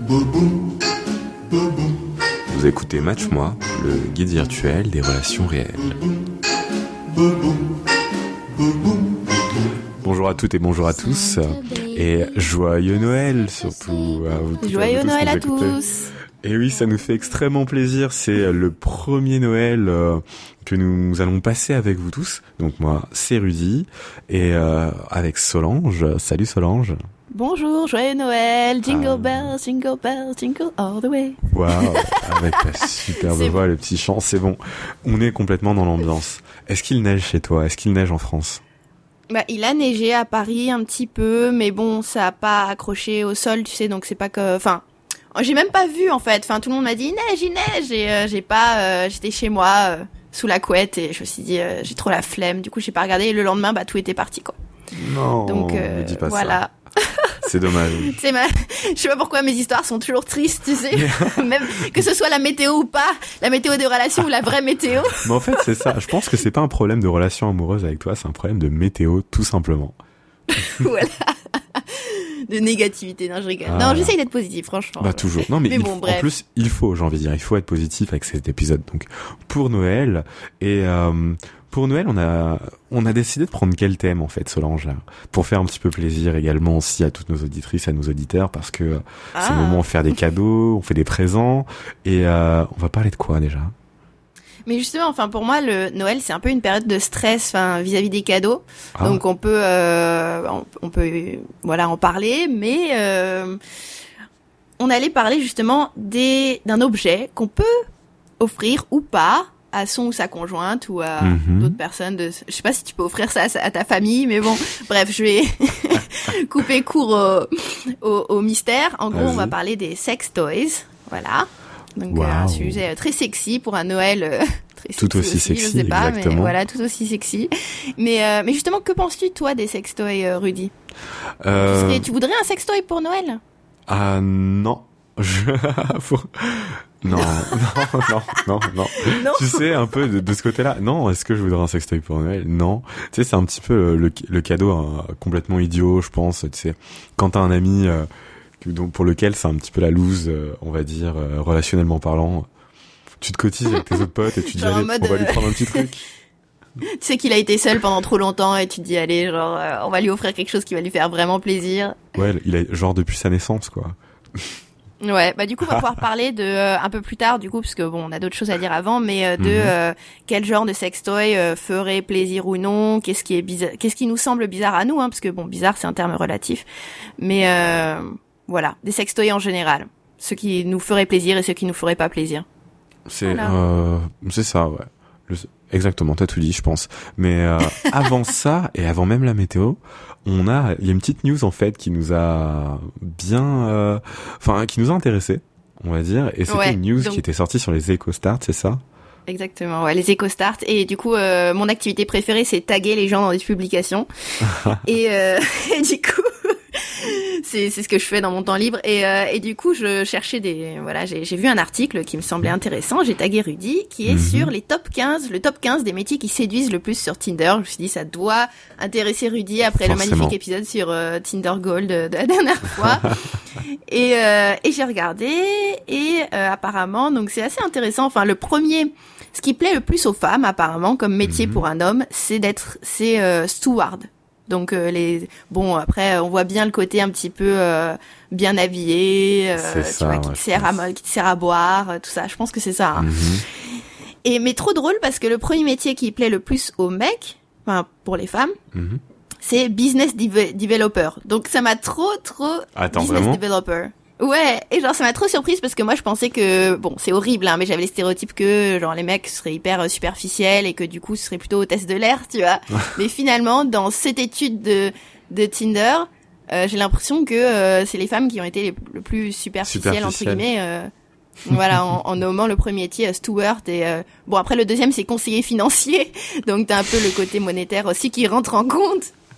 Vous écoutez Match Moi, le guide virtuel des relations réelles. Bonjour à toutes et bonjour à tous, et joyeux Noël surtout à vous toutes. Joyeux Noël à tous. tous. Et oui, ça nous fait extrêmement plaisir, c'est le premier Noël que nous allons passer avec vous tous. Donc moi, c'est Rudy, et avec Solange. Salut Solange. Bonjour, joyeux Noël, jingle bells, jingle all the way. Waouh, avec ta superbe voix, le petit chant, c'est bon. On est complètement dans l'ambiance. Est-ce qu'il neige chez toi? Est-ce qu'il neige en France? Bah, il a neigé à Paris un petit peu, mais bon, ça a pas accroché au sol, tu sais, donc c'est pas que... Enfin, j'ai même pas vu, en fait. Enfin, tout le monde m'a dit, il neige, et j'ai pas... j'étais chez moi, sous la couette, et je me suis dit, j'ai trop la flemme. Du coup, j'ai pas regardé, et le lendemain, bah, tout était parti, quoi. Non, donc, ne dis pas voilà. Ça. C'est dommage. Je sais pas pourquoi mes histoires sont toujours tristes, tu sais. Même que ce soit la météo ou pas, la météo de relation ou la vraie météo. Mais en fait, c'est ça. Je pense que c'est pas un problème de relation amoureuse avec toi, c'est un problème de météo, tout simplement. Voilà. De négativité, non, je rigole. Ah. Non, j'essaye d'être positive, franchement. Bah, toujours. Non, mais bon, bref. En plus, j'ai envie de dire, il faut être positif avec cet épisode. Donc, pour Noël, pour Noël, on a décidé de prendre quel thème, en fait, Solange, là, pour faire un petit peu plaisir également aussi à toutes nos auditrices, à nos auditeurs, parce que c'est le moment de faire des cadeaux, on fait des présents, et on va parler de quoi, déjà? Mais justement, enfin, pour moi, le Noël, c'est un peu une période de stress, enfin, vis-à-vis des cadeaux. Donc, on peut, voilà, en parler, mais, on allait parler justement d'un objet qu'on peut offrir ou pas à son ou sa conjointe ou à d'autres personnes. Je sais pas si tu peux offrir ça à ta famille, mais bon, bref, je vais couper court au mystère. En gros, on va parler des sex toys, voilà. Donc un sujet très sexy pour un Noël très sexy tout aussi sexy, je sais pas, exactement. Mais voilà, tout aussi sexy. Mais justement, que penses-tu toi des sextoys, Rudy? Tu voudrais un sextoy pour Noël? Ah non. Non. Tu sais, un peu de ce côté-là. Non, est-ce que je voudrais un sextoy pour Noël? Non. Tu sais, c'est un petit peu le cadeau complètement idiot, je pense. Tu sais, quand t'as un ami pour lequel c'est un petit peu la loose, on va dire, relationnellement parlant, tu te cotises avec tes autres potes et tu dis, allez, on va lui prendre un petit truc. Tu sais qu'il a été seul pendant trop longtemps et tu te dis, allez, genre, on va lui offrir quelque chose qui va lui faire vraiment plaisir. Ouais, il a genre depuis sa naissance, quoi. Ouais, bah du coup on va pouvoir parler de un peu plus tard du coup parce que bon on a d'autres choses à dire avant, mais de quel genre de sextoy ferait plaisir ou non, qu'est-ce qui est bizarre, qu'est-ce qui nous semble bizarre à nous, hein, parce que bon bizarre c'est un terme relatif, mais voilà, des sextoys en général, ceux qui nous feraient plaisir et ceux qui nous feraient pas plaisir. C'est ça, ouais. Exactement, t'as tout dit, je pense. Mais avant ça et avant même la météo, il y a une petite news en fait qui nous a qui nous a intéressés, on va dire, et c'était une news qui était sortie sur les EcoStart, c'est ça? Exactement, ouais, les EcoStart. Et du coup, mon activité préférée, c'est taguer les gens dans des publications. et du coup, c'est ce que je fais dans mon temps libre. Et du coup, je cherchais j'ai vu un article qui me semblait intéressant. J'ai tagué Rudy, qui est sur le top 15 des métiers qui séduisent le plus sur Tinder. Je me suis dit, ça doit intéresser Rudy après le magnifique épisode sur Tinder Gold de la dernière fois. Et j'ai regardé, et apparemment, donc c'est assez intéressant. Enfin, ce qui plaît le plus aux femmes, apparemment, comme métier pour un homme, c'est steward. Donc après on voit bien le côté un petit peu bien habillé, qui te sert à boire, tout ça. Je pense que c'est ça. Hein. Mais trop drôle parce que le premier métier qui plaît le plus aux mecs, enfin pour les femmes, c'est business developer. Donc ça m'a trop Attends, business vraiment developer. Ouais, et genre ça m'a trop surprise parce que moi je pensais que bon, c'est horrible hein, mais j'avais les stéréotypes que genre les mecs seraient hyper superficiels et que du coup ce serait plutôt hôtesse de l'air, tu vois. Mais finalement dans cette étude de Tinder, j'ai l'impression que c'est les femmes qui ont été le plus superficielles entre guillemets voilà, en nommant le premier métier steward et bon après le deuxième c'est conseiller financier. Donc t'as un peu le côté monétaire aussi qui rentre en compte.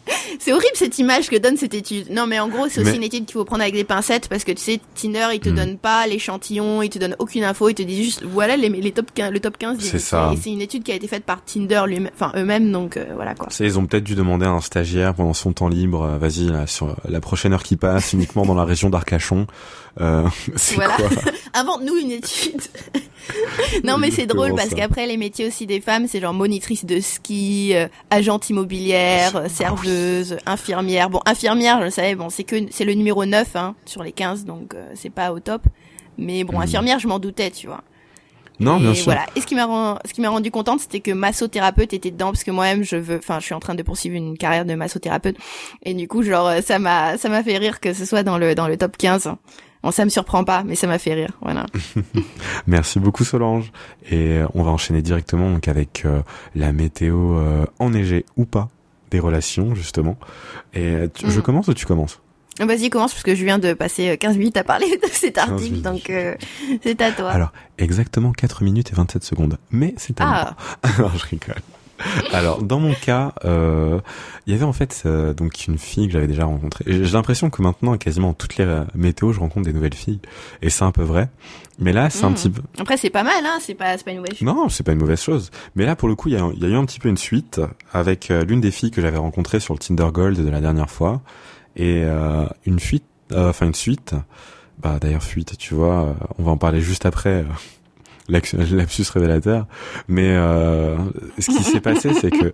C'est horrible cette image que donne cette étude. Non, mais en gros, c'est aussi une étude qu'il faut prendre avec des pincettes parce que tu sais, Tinder, il te donne pas l'échantillon, il te donne aucune info, il te dit juste, voilà les top 15, le top 15. C'est ça. Et c'est une étude qui a été faite par Tinder eux-mêmes, donc voilà quoi. Ils ont peut-être dû demander à un stagiaire pendant son temps libre, vas-y, là, sur la prochaine heure qui passe, uniquement dans la région d'Arcachon. C'est voilà. quoi? Invente-nous une étude. Non, mais c'est drôle parce qu'après, les métiers aussi des femmes, c'est genre monitrice de ski, agente immobilière, serveuse, infirmière. Bon, infirmière, je le savais, bon, c'est le numéro 9, hein, sur les 15, donc c'est pas au top. Mais bon, infirmière, je m'en doutais, tu vois. Non, bien sûr. Voilà. Et ce qui m'a rendu contente, c'était que massothérapeute était dedans, parce que moi-même, je suis en train de poursuivre une carrière de massothérapeute. Et du coup, genre, ça m'a fait rire que ce soit dans le top 15. Bon, ça me surprend pas, mais ça m'a fait rire, voilà. Merci beaucoup Solange. Et on va enchaîner directement donc avec la météo enneigée ou pas des relations justement. Et je commence ou tu commences? Vas-y, commence parce que je viens de passer 15 minutes à parler de cet article, donc c'est à toi. Alors, exactement 4 minutes et 27 secondes. Mais c'est à moi. Alors, je rigole. Alors, dans mon cas, il y avait en fait donc une fille que j'avais déjà rencontrée. J'ai l'impression que maintenant, quasiment toutes les météos, je rencontre des nouvelles filles. Et c'est un peu vrai. Mais là, c'est un petit peu... Après, c'est pas mal, hein. C'est pas une mauvaise chose. Non, c'est pas une mauvaise chose. Mais là, pour le coup, il y a eu un petit peu une suite avec l'une des filles que j'avais rencontrées sur le Tinder Gold de la dernière fois. Et une suite. Bah, d'ailleurs, fuite, tu vois, on va en parler juste après. Lapsus révélateur, mais ce qui s'est passé, c'est que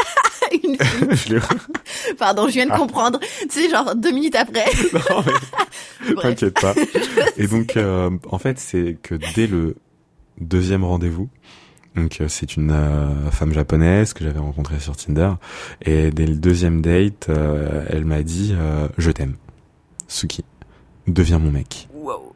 Pardon, je viens de comprendre. Tu sais, genre 2 minutes après. Non, mais t'inquiète pas. Et donc, en fait, c'est que dès le deuxième rendez-vous, donc c'est une femme japonaise que j'avais rencontrée sur Tinder, et dès le deuxième date, elle m'a dit je t'aime, Suki, deviens mon mec. Wow.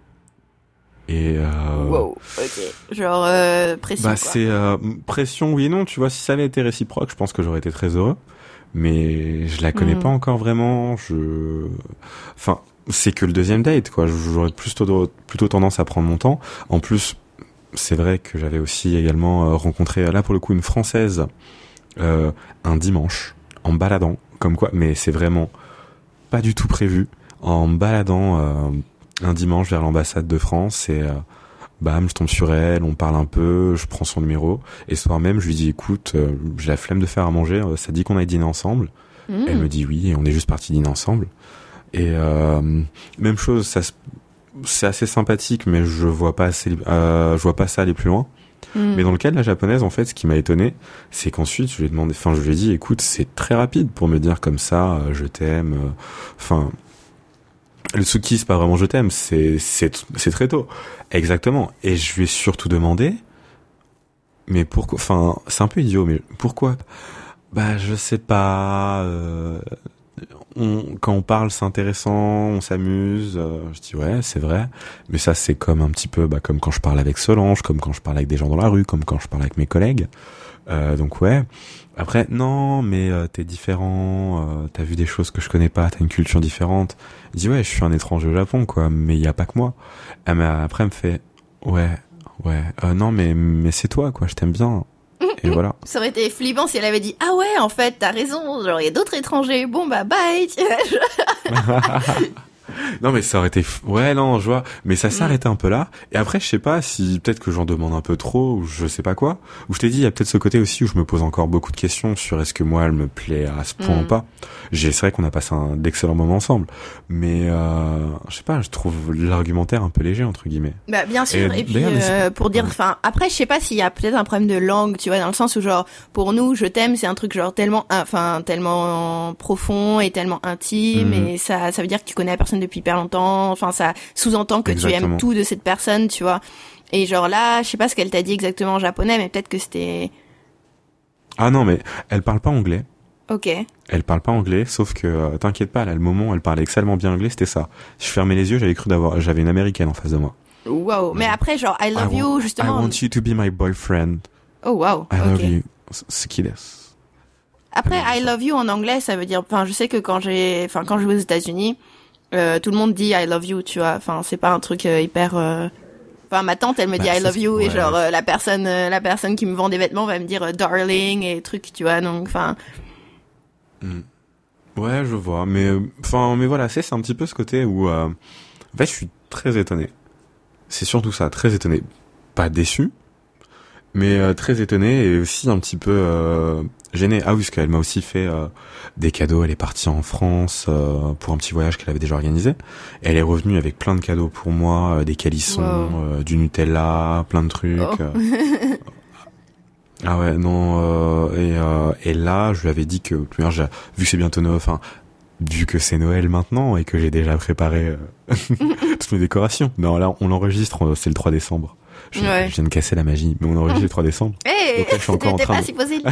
Et wow, ok. Genre pression. Bah quoi. c'est pression oui et non, tu vois, si ça avait été réciproque, je pense que j'aurais été très heureux, mais je la connais pas encore vraiment, enfin, c'est que le deuxième date quoi, j'aurais plutôt tendance à prendre mon temps. En plus, c'est vrai que j'avais aussi également rencontré là pour le coup une Française un dimanche en baladant, comme quoi, mais c'est vraiment pas du tout prévu, en baladant un dimanche vers l'ambassade de France, et bam, je tombe sur elle, on parle un peu, je prends son numéro, et ce soir même je lui dis écoute, j'ai la flemme de faire à manger, ça dit qu'on aille dîner ensemble. Elle me dit oui, et on est juste partis dîner ensemble. Et même chose, c'est assez sympathique, mais je vois pas ça aller plus loin. Mais dans le cas de la japonaise, en fait, ce qui m'a étonné, c'est qu'ensuite je lui ai dit écoute, c'est très rapide pour me dire comme ça je t'aime, enfin le Suki, c'est pas vraiment je t'aime, c'est très tôt. Exactement. Et je lui ai surtout demandé, mais pourquoi, enfin, c'est un peu idiot, mais pourquoi? Bah, je sais pas, quand on parle, c'est intéressant, on s'amuse, je dis ouais, c'est vrai, mais ça, c'est comme un petit peu, bah, comme quand je parle avec Solange, comme quand je parle avec des gens dans la rue, comme quand je parle avec mes collègues. Donc ouais. Après, non, mais t'es différent, t'as vu des choses que je connais pas, t'as une culture différente. Je dis ouais, je suis un étranger au Japon, quoi, mais il y a pas que moi. Mais après, elle me fait ouais, non, mais c'est toi, quoi, je t'aime bien. Et voilà. Ça aurait été flippant si elle avait dit ah ouais, en fait, t'as raison, genre il y a d'autres étrangers. Bon bah bye. Non mais ça aurait été ouais non je vois, mais ça s'arrêtait un peu là, et après je sais pas si peut-être que j'en demande un peu trop ou je sais pas quoi, ou je t'ai dit il y a peut-être ce côté aussi où je me pose encore beaucoup de questions sur est-ce que moi elle me plaît à ce point ou pas. C'est vrai qu'on a passé d'excellents moments ensemble, mais je sais pas, je trouve l'argumentaire un peu léger entre guillemets. Bah bien sûr, et puis pour dire, enfin après je sais pas s'il y a peut-être un problème de langue, tu vois, dans le sens où genre pour nous je t'aime c'est un truc genre tellement profond et tellement intime, et ça veut dire que tu connais la personne depuis hyper longtemps, enfin ça sous-entend que tu aimes tout de cette personne, tu vois. Et genre là, je sais pas ce qu'elle t'a dit exactement en japonais, mais peut-être que c'était... Ah non, mais elle parle pas anglais. Ok. Elle parle pas anglais, sauf que t'inquiète pas, là le moment où elle parlait excellemment bien anglais, c'était ça. Je fermais les yeux, j'avais une américaine en face de moi. Wow, mais après genre I love you justement. I want you to be my boyfriend. Oh wow. I love you. Suki desu. Après I love you en anglais, ça veut dire, enfin je sais que quand je vais aux États-Unis, tout le monde dit I love you, tu vois. Enfin, c'est pas un truc hyper. Enfin, ma tante, elle me dit I love you, et genre la personne qui me vend des vêtements va me dire darling et trucs, tu vois. Donc, enfin. Ouais, je vois, mais voilà, c'est un petit peu ce côté où en fait, je suis très étonné. C'est surtout ça, très étonné. Pas déçu, mais très étonné et aussi un petit peu gêné. Ah oui, parce qu'elle m'a aussi fait des cadeaux. Elle est partie en France pour un petit voyage qu'elle avait déjà organisé. Elle est revenue avec plein de cadeaux pour moi, des calissons, du Nutella, plein de trucs. Ah ouais, non, et là, je lui avais dit que, vu que c'est bientôt Noël, enfin, vu que c'est Noël maintenant et que j'ai déjà préparé toutes mes décorations. Non, là, on l'enregistre, c'est le 3 décembre. Je viens de casser la magie, mais on enregistre le 3 décembre. Hey, donc là, je suis encore en train pas supposé le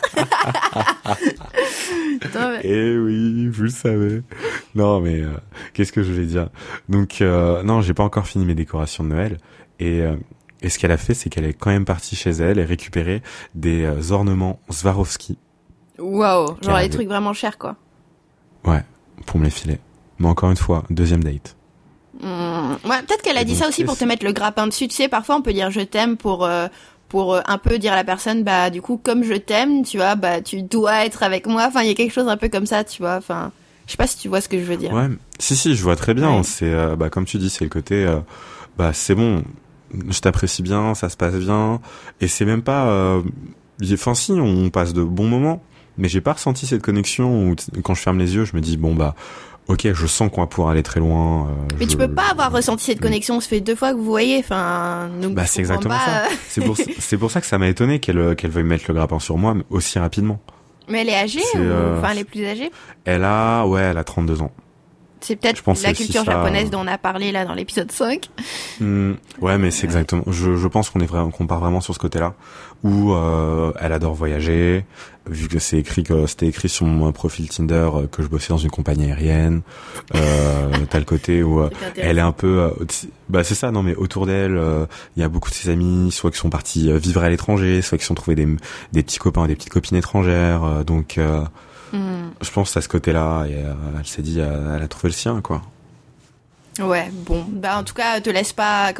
dire. Eh oui, vous le savez. Non, mais qu'est-ce que je voulais dire? Donc, non, j'ai pas encore fini mes décorations de Noël. Et ce qu'elle a fait, c'est qu'elle est quand même partie chez elle et récupéré des ornements Swarovski. Waouh, genre les trucs vraiment chers, quoi. Ouais, pour me les filer. Mais encore une fois, deuxième date. Ouais, peut-être qu'elle a dit ça aussi pour te mettre le grappin dessus. Tu sais, parfois on peut dire je t'aime pour un peu dire à la personne, bah du coup comme je t'aime, tu vois, bah tu dois être avec moi. Enfin, il y a quelque chose un peu comme ça, tu vois. Enfin, je sais pas si tu vois ce que je veux dire. Ouais, si, je vois très bien. Ouais. C'est comme tu dis, c'est le côté c'est bon. Je t'apprécie bien, ça se passe bien, et c'est même pas. Enfin, si, on passe de bons moments, mais j'ai pas ressenti cette connexion où quand je ferme les yeux, je me dis bon bah, ok, je sens qu'on va pouvoir aller très loin. Mais tu peux pas avoir ressenti cette connexion. Ça fait 2 fois que vous voyez. Enfin, donc bah c'est exactement ça. C'est pour ça que ça m'a étonné qu'elle veuille mettre le grappin sur moi aussi rapidement. Mais elle est âgée enfin elle est plus âgée. Elle a 32 ans. C'est peut-être la culture japonaise dont on a parlé là dans l'épisode 5. Ouais, mais c'est exactement. Je pense qu'on part vraiment sur ce côté-là où elle adore voyager. Vu que c'était écrit sur mon profil Tinder que je bossais dans une compagnie aérienne. T'as le côté où elle est un peu. C'est ça. Non, mais autour d'elle, il y a beaucoup de ses amis, soit qui sont partis vivre à l'étranger, soit qui sont trouvés des petits copains et des petites copines étrangères. Donc je pense à ce côté-là, et elle s'est dit, elle a trouvé le sien, quoi. Ouais, bon, en tout cas, te laisse pas,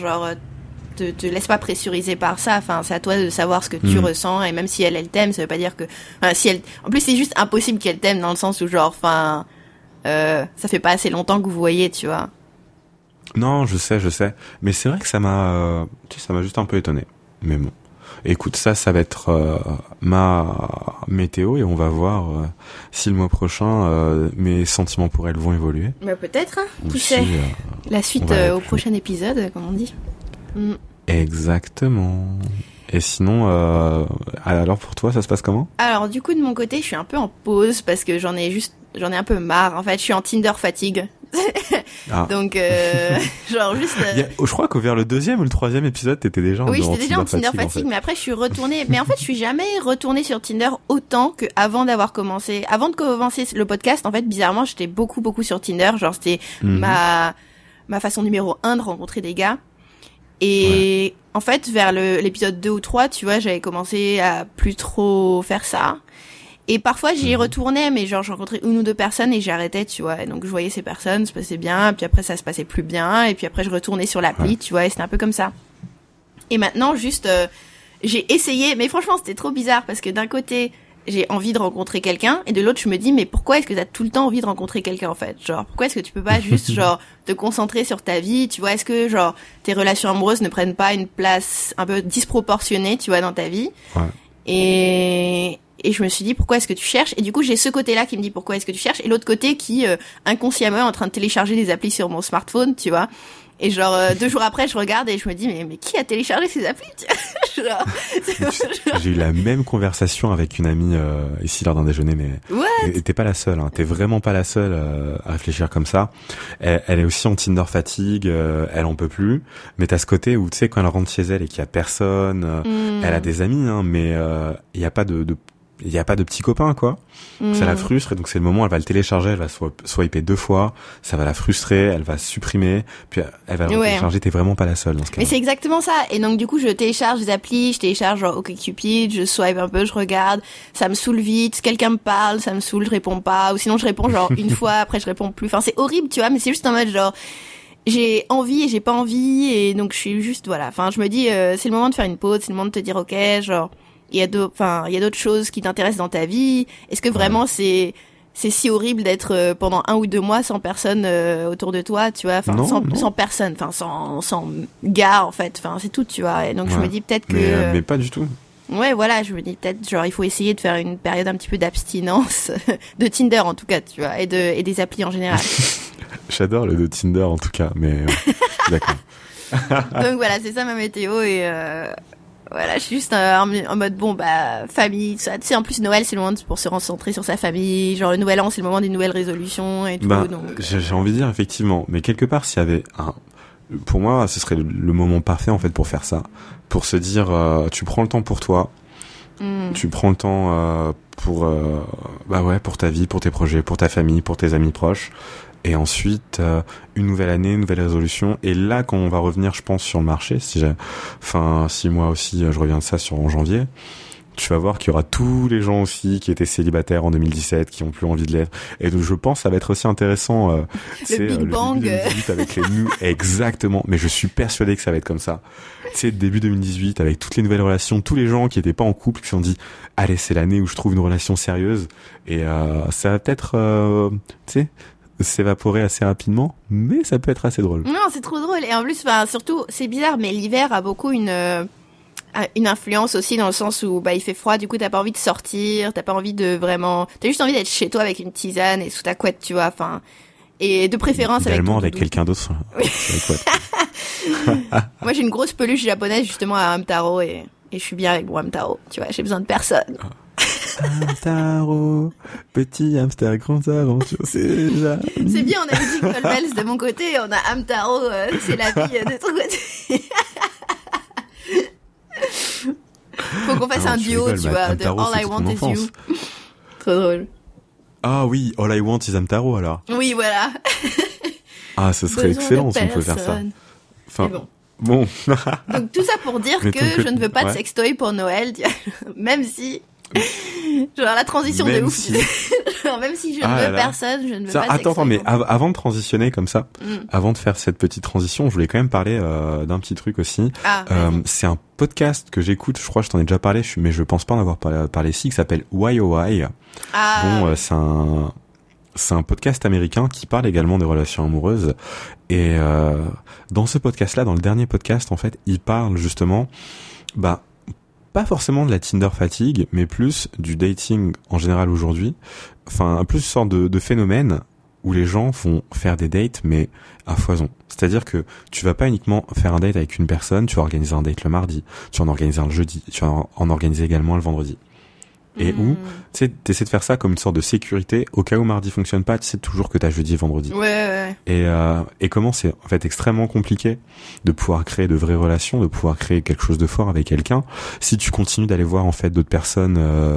te laisse pas pressuriser par ça. Enfin, c'est à toi de savoir ce que tu ressens, et même si elle t'aime, ça veut pas dire que, en plus, c'est juste impossible qu'elle t'aime dans le sens où ça fait pas assez longtemps que vous voyez, tu vois. Non, je sais, mais c'est vrai que ça m'a juste un peu étonné. Mais bon. Écoute, ça va être ma météo et on va voir si le mois prochain mes sentiments pour elle vont évoluer. Bah peut-être, hein, qui sait. La suite au prochain épisode, comme on dit. Exactement. Et sinon, alors pour toi, ça se passe comment? Alors du coup, de mon côté, je suis un peu en pause parce que j'en ai un peu marre. En fait, je suis en Tinder fatigue. Donc genre juste je crois qu'au vers le 2e ou le 3e épisode t'étais déjà oui j'étais déjà en Tinder fatigue en fait. Mais après je suis retournée mais en fait je suis jamais retournée sur Tinder autant que avant de commencer le podcast. En fait bizarrement j'étais beaucoup sur Tinder, genre c'était ma façon numéro 1 de rencontrer des gars et en fait vers l'épisode 2 ou 3 tu vois j'avais commencé à plus trop faire ça. Et parfois, j'y retournais, mais genre, je rencontrais 1 ou 2 personnes et j'arrêtais, tu vois. Et donc, je voyais ces personnes, ça se passait bien, puis après, ça se passait plus bien, et puis après, je retournais sur l'appli, tu vois, et c'était un peu comme ça. Et maintenant, juste, j'ai essayé, mais franchement, c'était trop bizarre, parce que d'un côté, j'ai envie de rencontrer quelqu'un, et de l'autre, je me dis, mais pourquoi est-ce que t'as tout le temps envie de rencontrer quelqu'un, en fait? Genre, pourquoi est-ce que tu peux pas juste, genre, te concentrer sur ta vie, tu vois? Est-ce que, genre, tes relations amoureuses ne prennent pas une place un peu disproportionnée, tu vois, dans ta vie? Et je me suis dit, pourquoi est-ce que tu cherches? Et du coup, j'ai ce côté-là qui me dit, pourquoi est-ce que tu cherches? Et l'autre côté qui, inconsciemment, est en train de télécharger des applis sur mon smartphone, tu vois. Et genre, 2 jours après, je regarde et je me dis, mais qui a téléchargé ces applis? J'ai eu la même conversation avec une amie ici lors d'un déjeuner, mais t'es pas la seule, hein. T'es vraiment pas la seule à réfléchir comme ça. Elle est aussi en Tinder fatigue, elle en peut plus. Mais t'as ce côté où, tu sais, quand elle rentre chez elle et qu'il y a personne, elle a des amis, hein, mais il y a pas de petits copains, quoi. Ça la frustre, et donc c'est le moment où elle va le télécharger, elle va swiper 2 fois, ça va la frustrer, elle va supprimer, puis elle va le télécharger, t'es vraiment pas la seule dans ce cas. Mais c'est exactement ça. Et donc du coup, je télécharge des applis, je télécharge genre OkCupid, je swipe un peu, je regarde, ça me saoule vite, quelqu'un me parle, ça me saoule, je réponds pas, ou sinon je réponds genre une fois, après je réponds plus. Enfin, c'est horrible, tu vois, mais c'est juste en mode genre, j'ai envie et j'ai pas envie, et donc je suis juste, voilà. Enfin, je me dis, c'est le moment de faire une pause, c'est le moment de te dire, ok, genre, il y a d'autres choses qui t'intéressent dans ta vie. Est-ce que vraiment c'est c'est si horrible d'être pendant 1 ou 2 mois sans personne autour de toi, tu vois, enfin sans personne, enfin sans gars en fait, enfin c'est tout, tu vois. Et donc je me dis peut-être que mais pas du tout. Ouais, voilà, je me dis peut-être genre il faut essayer de faire une période un petit peu d'abstinence de Tinder en tout cas, tu vois, et des applis en général. J'adore le de Tinder en tout cas, mais d'accord. Donc voilà, c'est ça ma météo et voilà, je suis juste en mode bon bah famille, ça. Tu sais, en plus Noël c'est le moment pour se recentrer sur sa famille, genre le Nouvel An c'est le moment des nouvelles résolutions et tout. Donc j'ai envie de dire effectivement, mais quelque part s'il y avait pour moi ce serait le moment parfait en fait pour faire ça, pour se dire tu prends le temps pour toi, tu prends le temps pour pour ta vie, pour tes projets, pour ta famille, pour tes amis proches. Et ensuite, une nouvelle année, une nouvelle résolution. Et là, quand on va revenir, je pense, sur le marché, si moi aussi, je reviens de ça en janvier, tu vas voir qu'il y aura tous les gens aussi qui étaient célibataires en 2017, qui ont plus envie de l'être. Et donc, je pense que ça va être aussi intéressant. Le Big Bang. Début 2018 avec les exactement. Mais je suis persuadé que ça va être comme ça. Tu sais, début 2018, avec toutes les nouvelles relations, tous les gens qui étaient pas en couple, qui se sont dit, allez, c'est l'année où je trouve une relation sérieuse. Et ça va peut-être, tu sais, s'évaporer assez rapidement, mais ça peut être assez drôle. Non, c'est trop drôle. Et en plus, surtout, c'est bizarre, mais l'hiver a beaucoup une influence aussi dans le sens où il fait froid, du coup t'as pas envie de sortir, t'as pas envie de vraiment, t'as juste envie d'être chez toi avec une tisane et sous ta couette, tu vois, enfin, et de préférence avec quelqu'un d'autre. Oui. Moi j'ai une grosse peluche japonaise justement à Hamtaro et je suis bien avec mon Hamtaro, tu vois, j'ai besoin de personne. Hamtaro, petit hamster, grande aventure, c'est joli. C'est bien, on a le Jingle Bells de mon côté, on a Hamtaro, c'est la vie de ton côté. Faut qu'on fasse un duo, tu vois, de All I Want Is You. Trop drôle. Ah oui, All I Want Is Hamtaro alors. Oui, voilà. Ah, ce serait excellent si on peut faire ça. Enfin, bon. Donc tout ça pour dire que je ne veux pas de sextoy pour Noël, même si... Genre la transition de ouf. Genre, même si je ne veux personne, je ne veux pas de sextoy. Attends, mais avant de transitionner comme ça, avant de faire cette petite transition, je voulais quand même parler d'un petit truc aussi. C'est un podcast que j'écoute, je crois que je t'en ai déjà parlé, mais je pense pas en avoir parlé ici, qui s'appelle Why Oh Why. C'est un podcast américain qui parle également des relations amoureuses. Et dans ce podcast-là, dans le dernier podcast, en fait, il parle justement, pas forcément de la Tinder fatigue, mais plus du dating en général aujourd'hui. Enfin, plus une sorte de phénomène où les gens vont faire des dates, mais à foison. C'est-à-dire que tu vas pas uniquement faire un date avec une personne, tu vas organiser un date le mardi, tu vas en organiser un le jeudi, tu vas en organiser également le vendredi. Et où, tu sais, t'essaies de faire ça comme une sorte de sécurité, au cas où mardi fonctionne pas, tu sais toujours que t'as jeudi et vendredi. Ouais. Et comment c'est, en fait, extrêmement compliqué de pouvoir créer de vraies relations, de pouvoir créer quelque chose de fort avec quelqu'un, si tu continues d'aller voir, en fait, d'autres personnes,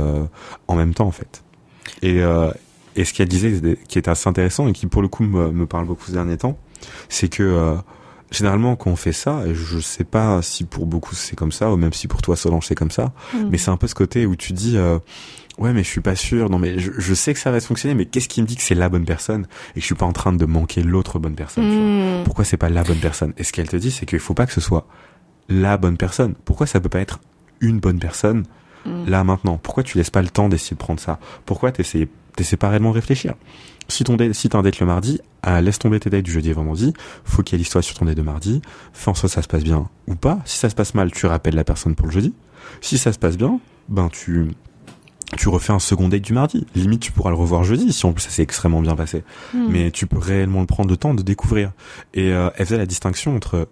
en même temps, en fait. Et ce qu'elle disait, qui est assez intéressant et qui, pour le coup, me parle beaucoup ces derniers temps, c'est que, généralement, quand on fait ça, et je sais pas si pour beaucoup c'est comme ça, ou même si pour toi Solange c'est comme ça, mais c'est un peu ce côté où tu dis, ouais, mais je suis pas sûr, non mais je sais que ça va fonctionner, mais qu'est-ce qui me dit que c'est la bonne personne et que je suis pas en train de manquer l'autre bonne personne, tu vois. Pourquoi c'est pas la bonne personne? Et ce qu'elle te dit, c'est qu'il faut pas que ce soit la bonne personne. Pourquoi ça peut pas être une bonne personne là maintenant? Pourquoi tu laisses pas le temps d'essayer de prendre ça? Pourquoi t'essaies pas réellement de réfléchir? Si t'as un date le mardi, laisse tomber tes dates du jeudi et vendredi, focalise-toi sur ton date de mardi, fais en sorte que ça se passe bien ou pas. Si ça se passe mal, tu rappelles la personne pour le jeudi. Si ça se passe bien, tu refais un second date du mardi. Limite, tu pourras le revoir jeudi, si en plus ça s'est extrêmement bien passé. Mais tu peux réellement le prendre le temps de découvrir. Et elle faisait la distinction entre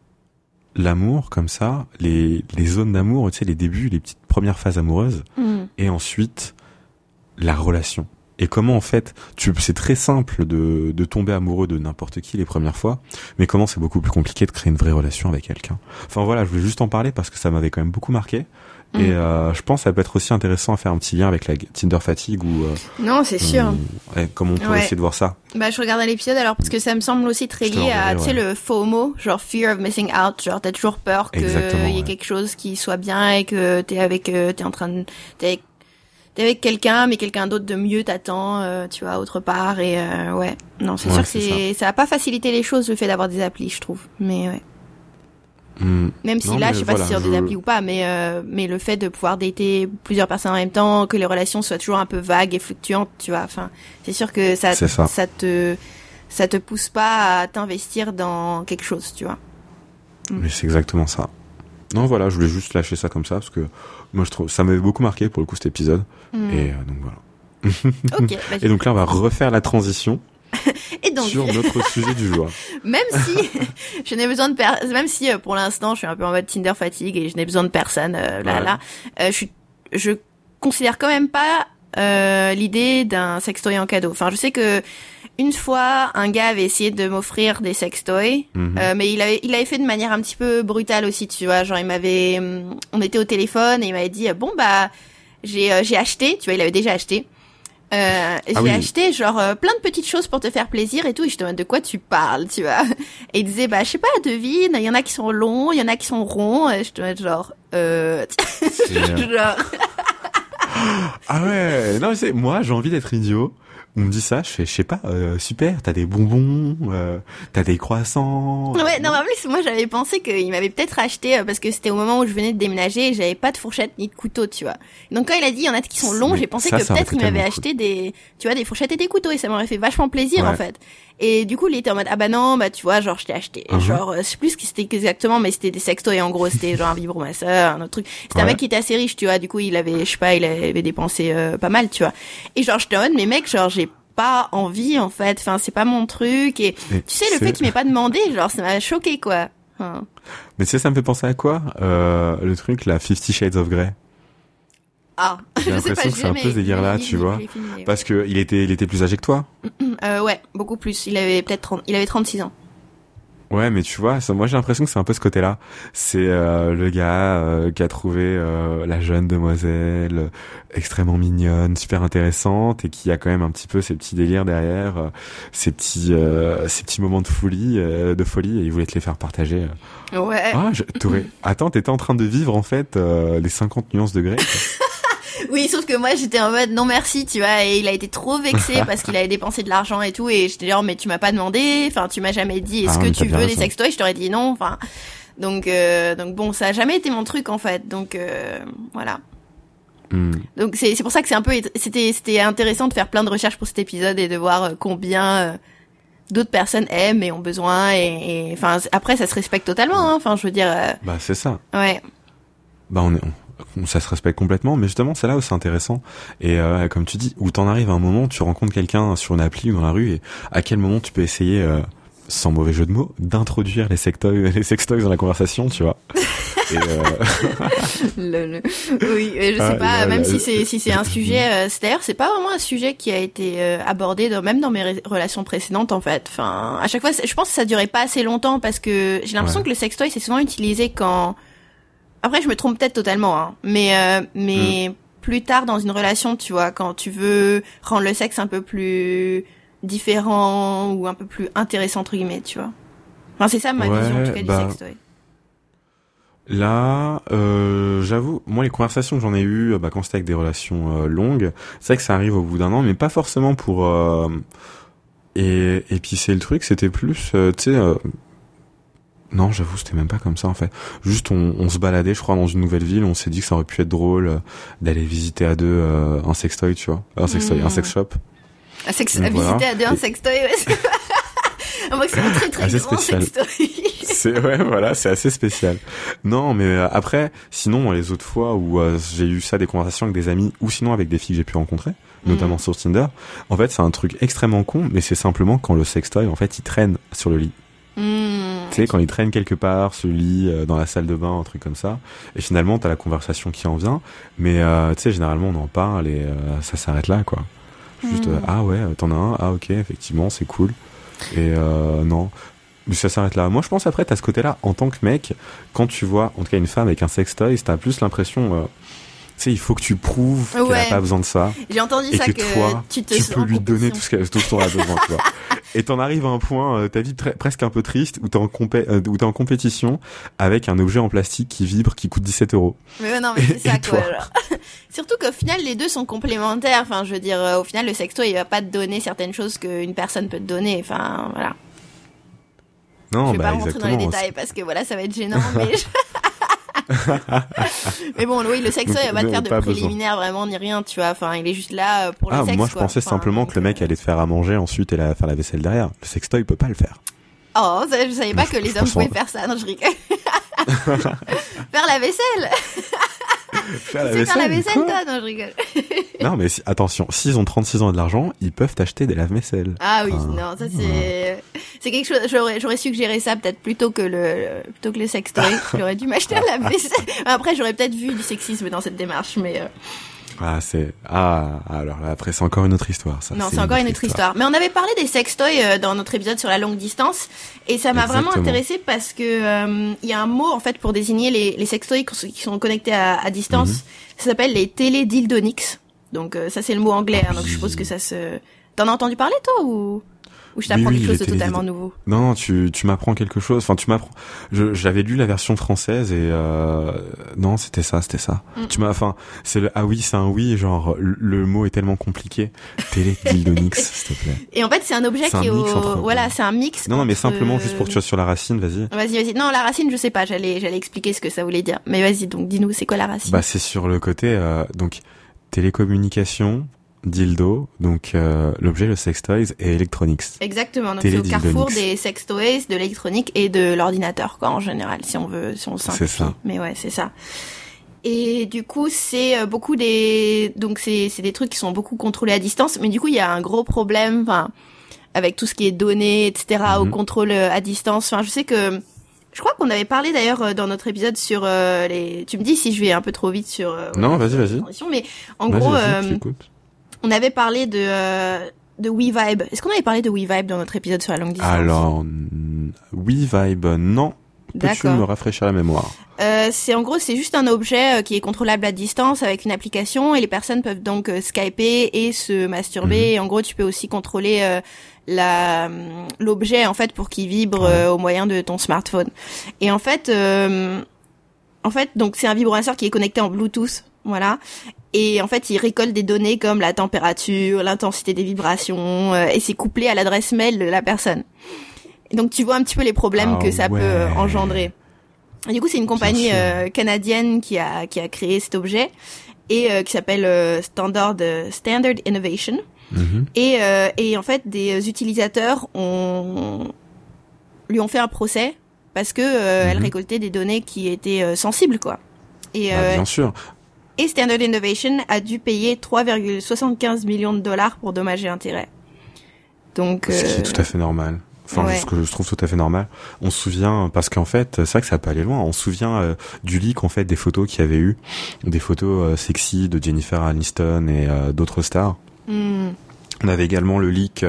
l'amour, comme ça, les zones d'amour, tu sais, les débuts, les petites premières phases amoureuses, et ensuite la relation. Et comment en fait, c'est très simple de tomber amoureux de n'importe qui les premières fois, mais comment c'est beaucoup plus compliqué de créer une vraie relation avec quelqu'un. Enfin voilà, je voulais juste en parler parce que ça m'avait quand même beaucoup marqué. Et je pense que ça peut être aussi intéressant à faire un petit lien avec la Tinder fatigue ou non, c'est sûr. Comment on peut essayer de voir ça. Je regardais l'épisode alors parce que ça me semble aussi très lié à tu sais le FOMO, genre fear of missing out, genre t'as toujours peur que y ait quelque chose qui soit bien et que t'es avec quelqu'un, mais quelqu'un d'autre de mieux t'attend, tu vois, autre part. Et non, c'est sûr que ça va pas faciliter les choses le fait d'avoir des applis, je trouve. Mais ouais. Même si là, je sais pas si c'est sur des applis ou pas, mais le fait de pouvoir dater plusieurs personnes en même temps, que les relations soient toujours un peu vagues et fluctuantes, tu vois. Enfin, c'est sûr que ça te pousse pas à t'investir dans quelque chose, tu vois. Mais c'est exactement ça. Non, voilà, je voulais juste lâcher ça comme ça parce que moi je trouve ça m'avait beaucoup marqué pour le coup cet épisode. Et donc voilà. Ok. Et donc là, on va refaire la transition. Et donc, sur notre sujet du jour. Même si je n'ai besoin de même si pour l'instant je suis un peu en mode Tinder fatigue et je n'ai besoin de personne je considère quand même pas l'idée d'un sextoy en cadeau. Enfin, je sais que une fois un gars avait essayé de m'offrir des sextoys, mais il avait fait de manière un petit peu brutale aussi, tu vois, genre on était au téléphone et il m'avait dit bon bah j'ai acheté, tu vois, il avait déjà acheté. J'ai acheté genre plein de petites choses pour te faire plaisir et tout, et je te demande de quoi tu parles, tu vois. Et il disait bah je sais pas, devine, il y en a qui sont longs, il y en a qui sont ronds, et je te demande genre genre ah ouais, non mais moi j'ai envie d'être idiot. On me dit ça, je sais pas, super, t'as des bonbons, t'as des croissants. Ouais, non, mais en plus, moi, j'avais pensé qu'il m'avait peut-être acheté, parce que c'était au moment où je venais de déménager et j'avais pas de fourchette ni de couteau, tu vois. Donc, quand il a dit, il y en a qui sont longs, j'ai pensé que peut-être il m'avait acheté des fourchettes et des couteaux, et ça m'aurait fait vachement plaisir, en fait. Et du coup, il était en mode, ah bah non, bah tu vois, genre, je t'ai acheté, genre, je sais plus ce que c'était exactement, mais c'était des sextoys, en gros, c'était genre un vibromasseur, un autre truc. C'était un mec qui était assez riche, tu vois, du coup, il avait dépensé pas mal, tu vois. Et genre, je te demande, mais mec, genre, j'ai pas envie, en fait, enfin, c'est pas mon truc, et tu sais, le fait qu'il m'ait pas demandé, genre, ça m'a choqué, quoi. Mais tu sais, ça me fait penser à quoi? Le truc, là, 50 Shades of Grey. Ah, j'ai l'impression que c'est un peu ce délire-là, tu vois. Parce que il était plus âgé que toi. Ouais, beaucoup plus. Il avait 36 ans. Ouais, mais tu vois, moi j'ai l'impression que c'est un peu ce côté-là. C'est le gars qui a trouvé la jeune demoiselle extrêmement mignonne, super intéressante, et qui a quand même un petit peu ses petits délires derrière, ces petits moments de folie, et il voulait te les faire partager. Ouais. Ah, Attends, t'étais en train de vivre en fait les 50 nuances de Grey. Oui, sauf que moi j'étais en mode non merci, tu vois, et il a été trop vexé parce qu'il avait dépensé de l'argent et tout, et j'étais genre mais tu m'as pas demandé, enfin tu m'as jamais dit est-ce que tu veux des sextoys, je t'aurais dit non, enfin donc bon, ça a jamais été mon truc en fait, donc voilà. Donc c'est pour ça que c'est un peu c'était intéressant de faire plein de recherches pour cet épisode et de voir combien d'autres personnes aiment et ont besoin, et enfin après ça se respecte totalement, enfin je veux dire bah c'est ça. Ouais. Bah ça se respecte complètement, mais justement c'est là où c'est intéressant, et comme tu dis, où t'en arrives à un moment, tu rencontres quelqu'un sur une appli ou dans la rue, et à quel moment tu peux essayer, sans mauvais jeu de mots, d'introduire les sextoys dans la conversation, tu vois. Et oui, je sais pas, même si c'est un sujet, d'ailleurs c'est pas vraiment un sujet qui a été abordé même dans mes relations précédentes en fait. Enfin, à chaque fois, je pense que ça durait pas assez longtemps parce que j'ai l'impression que le sextoy c'est souvent utilisé quand. Après, je me trompe peut-être totalement, hein. Mais plus tard dans une relation, tu vois, quand tu veux rendre le sexe un peu plus différent ou un peu plus intéressant entre guillemets, tu vois. Enfin, c'est ça ma vision en tout cas du sextoy. Là, j'avoue, moi les conversations que j'en ai eues, quand c'était avec des relations longues, c'est vrai que ça arrive au bout d'un an, mais pas forcément pour. Et puis c'est le truc, c'était plus, tu sais. Non, j'avoue, c'était même pas comme ça en fait. Juste, on se baladait, je crois, dans une nouvelle ville. On s'est dit que ça aurait pu être drôle d'aller visiter à deux un sextoy, tu vois, un sex shop. Visiter à deux un sextoy, ouais. On voit que c'est un très très grand sextoy. C'est assez spécial. Non, mais après, sinon les autres fois où j'ai eu ça, des conversations avec des amis, ou sinon avec des filles que j'ai pu rencontrer, notamment sur Tinder. En fait, c'est un truc extrêmement con, mais c'est simplement quand le sextoy, en fait, il traîne sur le lit. Tu sais, quand il traîne quelque part, se lit dans la salle de bain, un truc comme ça, et finalement t'as la conversation qui en vient, mais tu sais, généralement on en parle et ça s'arrête là, quoi. Juste ah ouais, t'en as un, ah ok, effectivement c'est cool, et non, mais ça s'arrête là. Moi je pense après t'as ce côté-là en tant que mec, quand tu vois en tout cas une femme avec un sextoy, t'as plus l'impression tu sais, il faut que tu prouves qu'elle a pas besoin de ça. J'ai entendu et ça, que toi, tu peux lui donner tout ce dont elle a besoin, tu vois. Et t'en arrives à un point, ta vie presque un peu triste, où t'es en compétition avec un objet en plastique qui vibre, qui coûte 17 €. Mais non, mais c'est ça, quoi. Genre. Surtout qu'au final, les deux sont complémentaires. Enfin, je veux dire, au final, le sextoy, il va pas te donner certaines choses qu'une personne peut te donner. Enfin, voilà. Non, je vais bah, pas rentrer dans les exactement. détails parce que voilà, ça va être gênant, mais mais bon, oui, le sextoy, il va pas te faire de préliminaire vraiment ni rien, tu vois. Enfin, il est juste là pour le sexe. Moi, je pensais simplement que le mec allait te faire à manger ensuite et faire la vaisselle derrière. Le sextoy, il peut pas le faire. Oh, ça, je savais pas que les hommes pouvaient faire ça. Non, je rigole. Faire la vaisselle. Faire la vaisselle, toi? Non, je rigole. Non, mais attention, s'ils ont 36 ans et de l'argent, ils peuvent t'acheter des lave-vaisselle. Ah oui, non, ça c'est quelque chose. J'aurais suggéré ça peut-être plutôt que le sextoy. J'aurais dû m'acheter un lave-vaisselle. Après, j'aurais peut-être vu du sexisme dans cette démarche, mais. Alors là, après, c'est encore une autre histoire, ça. Non, c'est encore une autre histoire. Mais on avait parlé des sextoys dans notre épisode sur la longue distance, et ça m'a vraiment intéressé parce que il y a un mot en fait pour désigner les sextoys qui sont connectés à distance. Ça s'appelle les télédildonics. Donc ça c'est le mot anglais. Donc je suppose que ça se. T'en as entendu parler toi ou je t'apprends quelque chose de totalement nouveau? Non, tu m'apprends quelque chose. Enfin, tu m'apprends. J'avais lu la version française et non, c'était ça. C'est un oui, genre le mot est tellement compliqué. Télédildonix, s'il te plaît. Et en fait, c'est un objet qui est c'est un mix. Non, mais simplement juste pour que tu sois sur la racine, vas-y. Vas-y. Non, la racine, je sais pas. J'allais expliquer ce que ça voulait dire. Mais vas-y, donc dis-nous, c'est quoi la racine? Bah, c'est sur le côté donc télécommunication. Dildo, donc l'objet, le sextoys et electronics. Exactement, donc c'est au carrefour des sextoys, de l'électronique et de l'ordinateur, quoi, en général, si on simplifie. C'est ça. Mais ouais, c'est ça. Et du coup, c'est beaucoup donc c'est des trucs qui sont beaucoup contrôlés à distance, mais du coup, il y a un gros problème, enfin, avec tout ce qui est données, etc., au contrôle à distance. Enfin, je sais que, je crois qu'on avait parlé d'ailleurs dans notre épisode sur tu me dis si je vais un peu trop vite sur. Non, vas-y. Mais en gros, on avait parlé de WeVibe. Est-ce qu'on avait parlé de WeVibe dans notre épisode sur la longue distance? Alors, WeVibe, non. Peux-tu me rafraîchir la mémoire? C'est juste un objet qui est contrôlable à distance avec une application et les personnes peuvent donc skyper et se masturber. Et en gros, tu peux aussi contrôler l'objet en fait pour qu'il vibre au moyen de ton smartphone. Et en fait donc c'est un vibromasseur qui est connecté en Bluetooth, voilà. Et en fait, il récolte des données comme la température, l'intensité des vibrations, et c'est couplé à l'adresse mail de la personne. Et donc, tu vois un petit peu les problèmes que ça peut engendrer. Et du coup, c'est une compagnie canadienne qui a créé cet objet et qui s'appelle Standard Innovation. Et en fait, des utilisateurs lui ont fait un procès parce que elle récoltait des données qui étaient sensibles, quoi. Et bien sûr. Et Standard Innovation a dû payer 3,75 millions de dollars pour dommages et intérêts. Donc, ce qui est tout à fait normal. Enfin, ce que je trouve tout à fait normal. On se souvient, parce qu'en fait, c'est vrai que ça peut aller loin. On se souvient du leak, en fait, des photos qu'il y avait eu. Des photos sexy de Jennifer Aniston et d'autres stars. On avait également le leak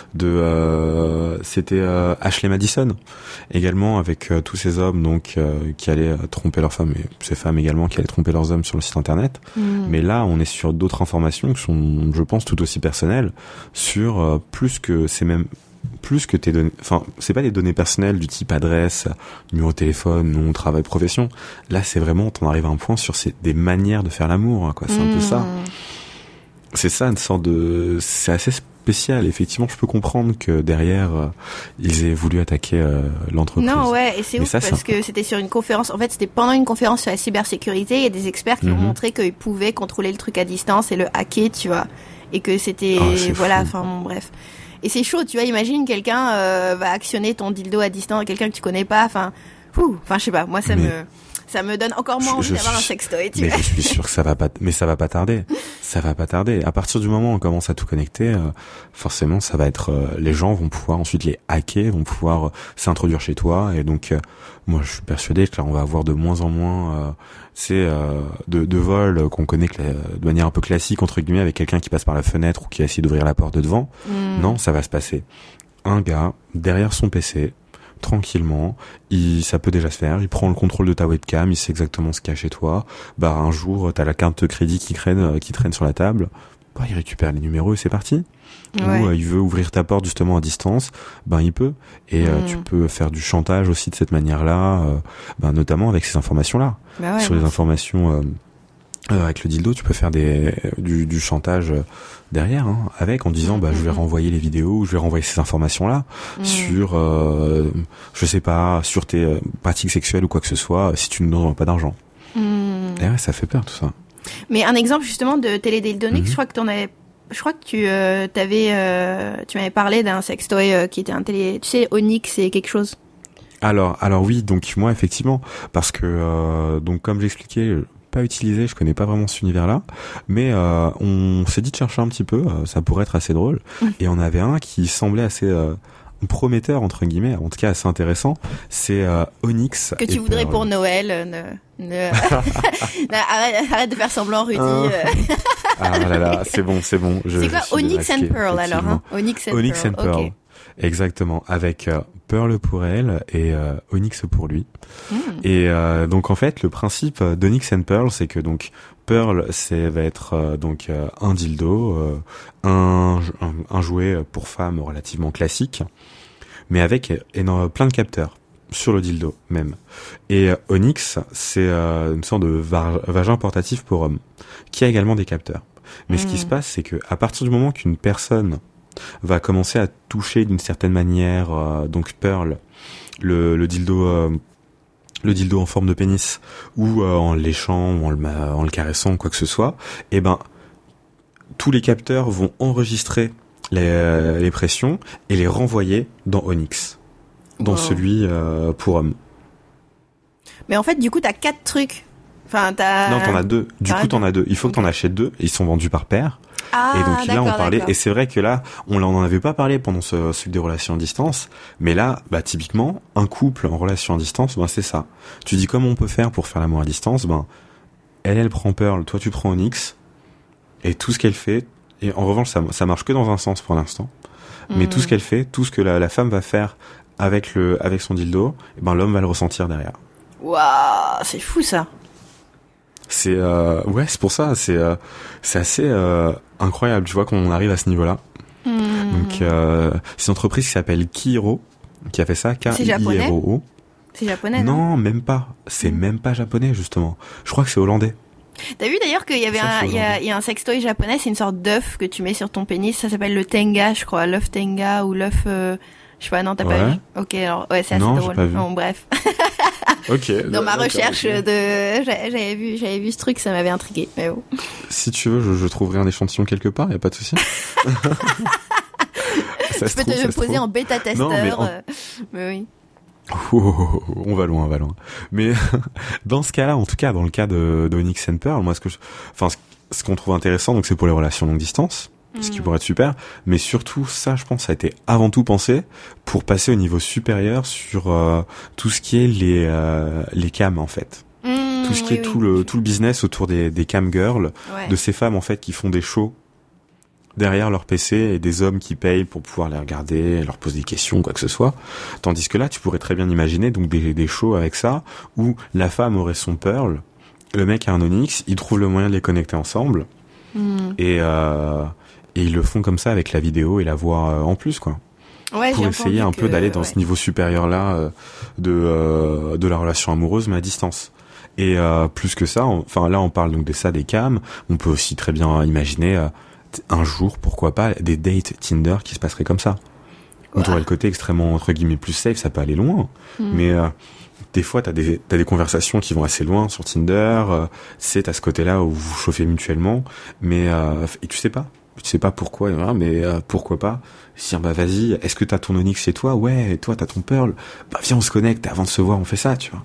c'était Ashley Madison, également avec tous ces hommes donc qui allaient tromper leurs femmes et ces femmes également qui allaient tromper leurs hommes sur le site internet. Mais là, on est sur d'autres informations qui sont, je pense, tout aussi personnelles sur plus que tes données, enfin, c'est pas des données personnelles du type adresse, numéro de téléphone, nom, travail, profession. Là, c'est vraiment, t'en arrives à un point sur des manières de faire l'amour, hein, quoi. C'est un peu ça. C'est ça, une sorte c'est assez spécial. Effectivement, je peux comprendre que derrière, ils aient voulu attaquer l'entreprise. Non, ouais, et c'est ouf parce que c'était sur une conférence. En fait, c'était pendant une conférence sur la cybersécurité. Il y a des experts qui ont montré qu'ils pouvaient contrôler le truc à distance et le hacker, tu vois. Et que c'était, enfin, bon, bref. Et c'est chaud, tu vois, imagine quelqu'un va actionner ton dildo à distance, quelqu'un que tu connais pas, enfin, je sais pas, moi ça me donne encore moins envie d'avoir un sextoy, tu vois. Je suis sûr que ça va pas tarder. Ça va pas tarder. À partir du moment où on commence à tout connecter, forcément, ça va être, les gens vont pouvoir ensuite les hacker, vont pouvoir s'introduire chez toi, et donc, moi, je suis persuadé que là, on va avoir de moins en moins, de vols qu'on connaît de manière un peu classique, entre guillemets, avec quelqu'un qui passe par la fenêtre ou qui a essayé d'ouvrir la porte de devant. Non, ça va se passer. Un gars, derrière son PC, tranquillement, ça peut déjà se faire, il prend le contrôle de ta webcam, il sait exactement ce qu'il y a chez toi, un jour, t'as la carte de crédit qui traîne sur la table, il récupère les numéros et c'est parti. Ou il veut ouvrir ta porte justement à distance, il peut. Et tu peux faire du chantage aussi de cette manière-là, notamment avec ces informations-là. Sur les informations avec le dildo, tu peux faire du chantage derrière, hein, avec, en disant, je vais renvoyer les vidéos, je vais renvoyer ces informations-là sur, je sais pas, sur tes pratiques sexuelles ou quoi que ce soit, si tu ne donnes pas d'argent. Et ouais, ça fait peur tout ça. Mais un exemple justement de télédildonique, je crois que tu m'avais parlé d'un sextoy qui était un télé, tu sais, Onyx et quelque chose. Alors oui, donc moi effectivement, parce que donc comme j'expliquais, pas utilisé, je connais pas vraiment cet univers-là, mais on s'est dit de chercher un petit peu, ça pourrait être assez drôle, et on avait un qui semblait assez prometteur entre guillemets, en tout cas assez intéressant, c'est Onyx. Que tu voudrais pour Noël, arrête de faire semblant, Rudy. Ah là là, c'est bon. C'est quoi Onyx and Pearl alors, hein? Onyx and Pearl. Okay. Exactement, avec Pearl pour elle et Onyx pour lui. Et donc en fait, le principe d'Onyx and Pearl, c'est que donc Pearl, va être donc un dildo, un jouet pour femme relativement classique, mais avec plein de capteurs sur le dildo même. Et Onyx, c'est une sorte de vagin portatif pour homme, qui a également des capteurs. Mais ce qui se passe, c'est que à partir du moment qu'une personne va commencer à toucher d'une certaine manière donc Pearl, le dildo en forme de pénis, ou en le léchant ou en le caressant ou quoi que ce soit, et tous les capteurs vont enregistrer les pressions et les renvoyer dans Onyx, dans celui pour homme. Mais en fait, du coup, t'as 4 trucs. Enfin, Non, t'en as 2. Du coup, t'en as 2. Il faut que t'en achètes 2. Ils sont vendus par paire. Ah, et donc là, on parlait, d'accord. et c'est vrai que là, on en avait pas parlé pendant celui des relations à distance, mais là, typiquement, un couple en relation à distance, c'est ça. Tu dis comment on peut faire pour faire l'amour à distance, elle prend Pearl, toi tu prends Onyx, et tout ce qu'elle fait, et en revanche, ça marche que dans un sens pour l'instant, mais tout ce qu'elle fait, tout ce que la femme va faire avec son dildo, l'homme va le ressentir derrière. Waouh, c'est fou ça. C'est c'est pour ça, c'est assez incroyable, tu vois, qu'on arrive à ce niveau-là. Donc c'est une entreprise qui s'appelle Kihiro qui a fait ça, K-I-H-I-R-O. C'est japonais? Non, même pas. C'est même pas japonais justement. Je crois que c'est hollandais. T'as vu d'ailleurs qu'il y avait il y a un sextoy japonais, c'est une sorte d'œuf que tu mets sur ton pénis, ça s'appelle le tenga, je crois, l'œuf tenga ou l'œuf je sais pas, non, t'as pas vu? Ok, alors ouais, c'est assez drôle. J'ai pas vu. Bon, bref. Ok. Dans ma recherche j'avais vu ce truc, ça m'avait intrigué. Mais bon. Si tu veux, je trouverai un échantillon quelque part, y a pas de souci. Je peux te poser en bêta testeur. Mais oui. On va loin. Mais dans ce cas-là, en tout cas, dans le cas de Onyx and Pearl, moi, ce qu'on trouve intéressant, donc c'est pour les relations longue distance. Ce qui pourrait être super, mais surtout ça, je pense, ça a été avant tout pensé pour passer au niveau supérieur sur tout ce qui est les cams en fait, tout ce qui est tout le business autour des cam girls, de ces femmes en fait qui font des shows derrière leur PC et des hommes qui payent pour pouvoir les regarder, leur poser des questions, quoi que ce soit. Tandis que là, tu pourrais très bien imaginer donc des shows avec ça où la femme aurait son Pearl, le mec a un Onyx, ils trouvent le moyen de les connecter ensemble et ils le font comme ça avec la vidéo et la voix en plus, quoi. Ouais, pour essayer un peu d'aller dans ce niveau supérieur là de la relation amoureuse mais à distance. Et plus que ça, là on parle donc des cams, on peut aussi très bien imaginer un jour, pourquoi pas, des dates Tinder qui se passeraient comme ça. On aurait le côté extrêmement entre guillemets plus safe, ça peut aller loin, mais des fois t'as des conversations qui vont assez loin sur Tinder, t'as ce côté-là où vous vous chauffez mutuellement, mais et tu sais pas pourquoi, mais pourquoi pas dire vas-y, est-ce que t'as ton Onyx chez toi? Ouais, et toi t'as ton Pearl, viens on se connecte, avant de se voir on fait ça, tu vois.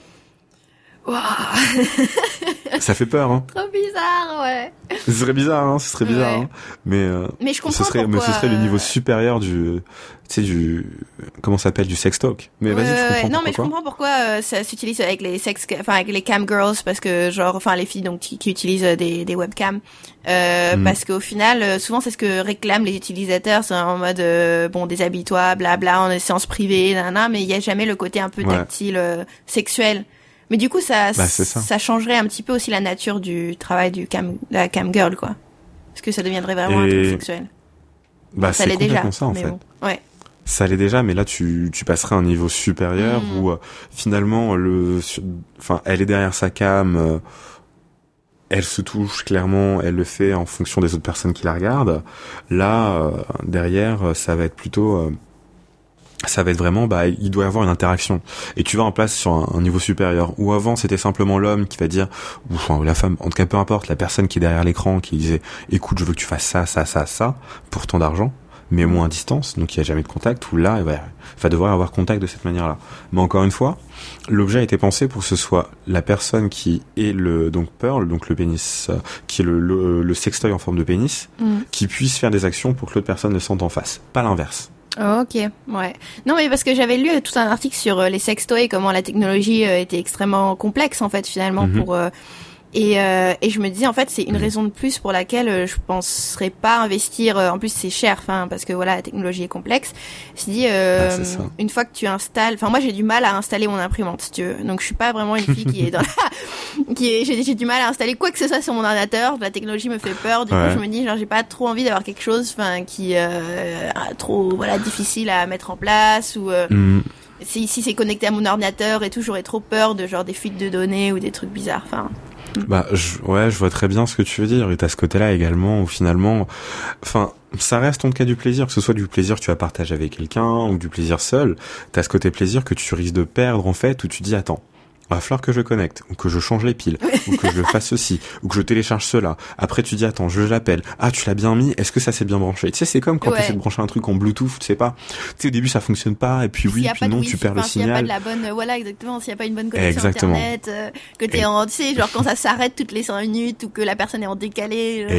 Waouh. Ça fait peur, hein. Trop bizarre, ouais. Ce serait bizarre, hein. Mais je comprends ce serait le niveau supérieur du comment ça s'appelle, du sex talk. Mais vas-y, tu comprends. Non, mais je comprends pourquoi ça s'utilise avec avec les cam girls, parce que les filles donc qui utilisent des webcams, parce qu'au final, souvent c'est ce que réclament les utilisateurs, c'est en mode déshabille-toi, blabla, en séance privée, mais il y a jamais le côté un peu tactile, sexuel. Mais du coup, ça changerait un petit peu aussi la nature du travail de la cam girl, quoi. Parce que ça deviendrait vraiment un truc sexuel. Ça l'est déjà. Ça, en fait. Bon. Ouais. Ça l'est déjà, mais là, tu passerais à un niveau supérieur où, finalement, elle est derrière sa cam, elle se touche clairement, elle le fait en fonction des autres personnes qui la regardent. Là, derrière, ça va être plutôt... ça va être vraiment, il doit y avoir une interaction. Et tu vas en place sur un niveau supérieur. Où avant, c'était simplement l'homme qui va dire, ou enfin, la femme, en tout cas, peu importe, la personne qui est derrière l'écran, qui disait, écoute, je veux que tu fasses ça, pour tant d'argent, mais moins à distance, donc il n'y a jamais de contact, où là, il va devoir avoir contact de cette manière-là. Mais encore une fois, l'objet a été pensé pour que ce soit la personne qui est donc Pearl, donc le pénis, qui est le sextoy en forme de pénis, qui puisse faire des actions pour que l'autre personne le sente en face. Pas l'inverse. Oh, ok, ouais. Non, mais parce que j'avais lu tout un article sur les sextoys et comment la technologie était extrêmement complexe, en fait, finalement, pour... Et je me disais, en fait, c'est une raison de plus pour laquelle je penserais pas investir. En plus, c'est cher, parce que voilà, la technologie est complexe. Je me dis, une fois que tu installes, moi, j'ai du mal à installer mon imprimante, si tu veux. Donc, je suis pas vraiment une fille qui est j'ai du mal à installer quoi que ce soit sur mon ordinateur. La technologie me fait peur. Du coup, je me dis, genre, j'ai pas trop envie d'avoir quelque chose, qui trop, difficile à mettre en place ou. Si c'est connecté à mon ordinateur et tout, j'aurais trop peur de genre des fuites de données ou des trucs bizarres. Je vois très bien ce que tu veux dire. Et t'as ce côté-là également où finalement, ça reste en tout cas du plaisir, que ce soit du plaisir que tu vas partager avec quelqu'un ou du plaisir seul. T'as ce côté plaisir que tu risques de perdre en fait, où tu dis attends, va falloir que je connecte, ou que je change les piles, ou que je fasse ceci, ou que je télécharge cela. Après, tu dis, attends, je l'appelle. Ah, tu l'as bien mis, est-ce que ça s'est bien branché? Tu sais, c'est comme quand tu essaies de brancher un truc en Bluetooth, tu sais pas. Tu sais, au début, ça fonctionne pas, et puis oui, puis non, tu perds le signal. S'il y a pas de la bonne, exactement, s'il y a pas une bonne connexion Internet, que t'es tu sais, genre quand ça s'arrête toutes les 5 minutes, ou que la personne est en décalé.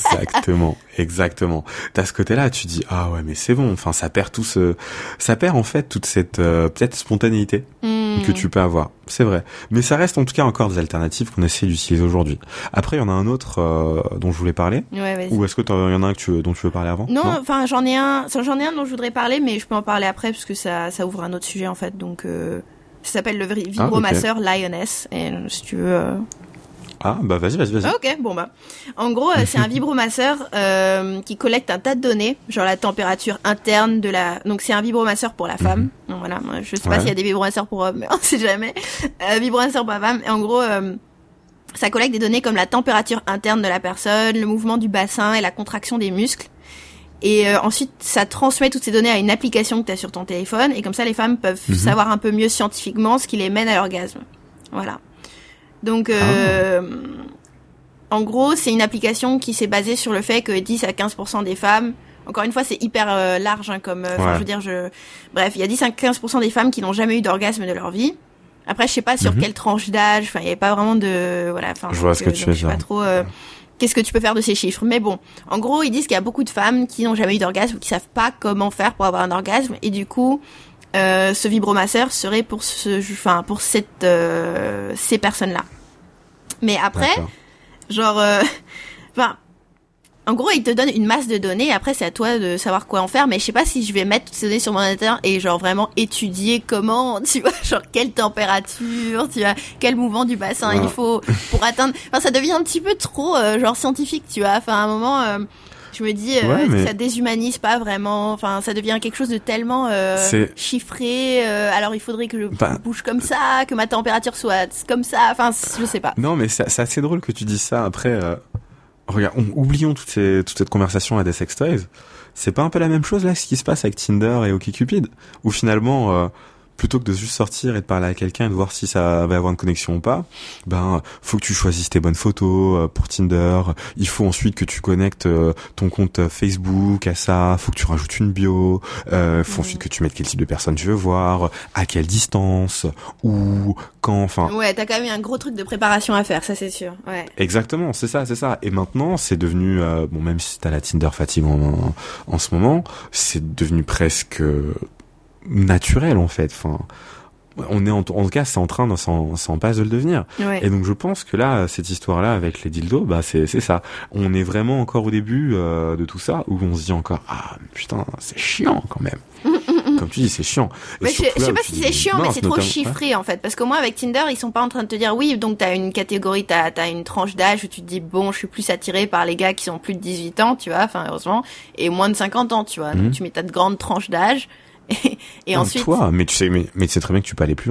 Exactement. T'as ce côté-là, tu dis, ah ouais, mais c'est bon, ça perd ça perd en fait toute cette, peut-être spontanéité que tu peux avoir. C'est vrai. Mais ça reste en tout cas encore des alternatives qu'on essaie d'utiliser aujourd'hui. Après, il y en a un autre dont je voulais parler. Ouais, vas-y. Ou est-ce que il y en a un dont tu veux parler avant? Non, j'en ai un dont je voudrais parler, mais je peux en parler après parce que ça ouvre un autre sujet en fait. Donc, ça s'appelle le vibromasseur Lioness. Et si tu veux. Ah, vas-y. Ok, en gros, c'est un vibromasseur qui collecte un tas de données, genre la température interne de la... Donc c'est un vibromasseur pour la femme. Donc, voilà, je sais pas s'il y a des vibromasseurs pour hommes, mais on sait jamais. Vibromasseur pour la femme. Et en gros, ça collecte des données comme la température interne de la personne, le mouvement du bassin et la contraction des muscles. Et ensuite, ça transmet toutes ces données à une application que tu as sur ton téléphone. Et comme ça, les femmes peuvent savoir un peu mieux scientifiquement ce qui les mène à l'orgasme. Voilà. Donc, en gros, c'est une application qui s'est basée sur le fait que 10 à 15% des femmes, encore une fois, c'est hyper large, je veux dire, bref, il y a 10 à 15% des femmes qui n'ont jamais eu d'orgasme de leur vie. Après, je sais pas sur quelle tranche d'âge, il y avait pas vraiment de, je vois ce que tu veux dire. Je sais pas trop, qu'est-ce que tu peux faire de ces chiffres. Mais bon, en gros, ils disent qu'il y a beaucoup de femmes qui n'ont jamais eu d'orgasme ou qui savent pas comment faire pour avoir un orgasme. Et du coup, ce vibromasseur serait pour ces personnes-là. Mais après, en gros, il te donne une masse de données. Après, c'est à toi de savoir quoi en faire. Mais je sais pas si je vais mettre toutes ces données sur mon ordinateur et genre vraiment étudier comment, tu vois, genre quelle température, tu vois, quel mouvement du bassin il faut pour atteindre. Ça devient un petit peu trop genre scientifique, tu vois. À un moment. Je me dis, ça déshumanise pas vraiment. Ça devient quelque chose de tellement chiffré. Alors, il faudrait que je bouge comme ça, que ma température soit comme ça. Je sais pas. Non, mais c'est assez drôle que tu dises ça. Après, regarde, oublions toute cette conversation à des sextoys. C'est pas un peu la même chose là, ce qui se passe avec Tinder et OkCupid, où finalement, plutôt que de juste sortir et de parler à quelqu'un et de voir si ça va avoir une connexion ou pas, faut que tu choisisses tes bonnes photos pour Tinder. Il faut ensuite que tu connectes ton compte Facebook à ça. Faut que tu rajoutes une bio. Faut ensuite que tu mettes quel type de personne tu veux voir, à quelle distance, où, quand. Ouais, t'as quand même un gros truc de préparation à faire, ça c'est sûr. Ouais. Exactement, c'est ça. Et maintenant, c'est devenu même si t'as la Tinder fatigue en ce moment, c'est devenu presque naturel en fait. On est en tout cas, c'est en passe de le devenir. Ouais. Et donc je pense que là, cette histoire-là avec les dildos, c'est ça. On est vraiment encore au début de tout ça, où on se dit encore, ah putain, c'est chiant quand même. Comme tu dis, c'est chiant. Mais je sais pas si c'est chiant, mais c'est trop chiffré en fait. Parce qu'au moins avec Tinder, ils sont pas en train de te dire, oui, donc t'as une catégorie, t'as une tranche d'âge où tu te dis, bon, je suis plus attirée par les gars qui sont plus de 18 ans, tu vois, heureusement, et moins de 50 ans, tu vois. Donc tu mets ta grande tranche d'âge. Et ensuite. Toi, mais tu sais très bien que tu peux aller plus loin.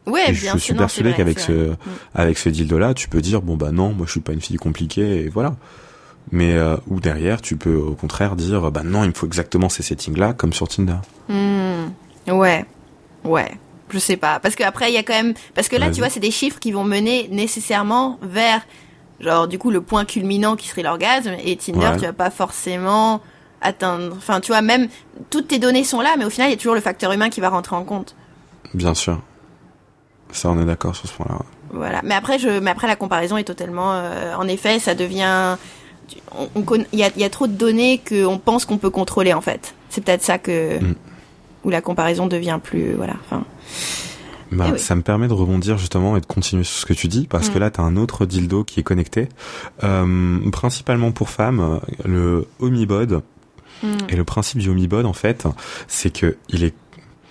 Ouais, et bien je sûr. suis Non, persuadé c'est vrai, qu'avec c'est vrai. avec ce dildo-là, tu peux dire bon bah non, moi je suis pas une fille compliquée et voilà. Mais ou derrière, tu peux au contraire dire bah non, il me faut exactement ces settings-là, comme sur Tinder. Ouais. Je sais pas. Parce que après, il y a quand même, parce que là, Vas-y. tu vois, c'est des chiffres qui vont mener nécessairement vers, genre, du coup, le point culminant qui serait l'orgasme. Et Tinder, Ouais. tu vas pas forcément atteindre, enfin, tu vois, même, toutes tes données sont là, mais au final, il y a toujours le facteur humain qui va rentrer en compte. Bien sûr. Ça, on est d'accord sur ce point-là. Voilà. Mais après, la comparaison est totalement, en effet, ça devient, il y a trop de données qu'on pense qu'on peut contrôler, en fait. C'est peut-être ça où la comparaison devient plus, voilà, enfin. Bah, oui. ça me permet de rebondir justement et de continuer sur ce que tu dis, parce que là, t'as un autre dildo qui est connecté, principalement pour femmes, le Omnibod. Et le principe du Omnibod, en fait, c'est que il est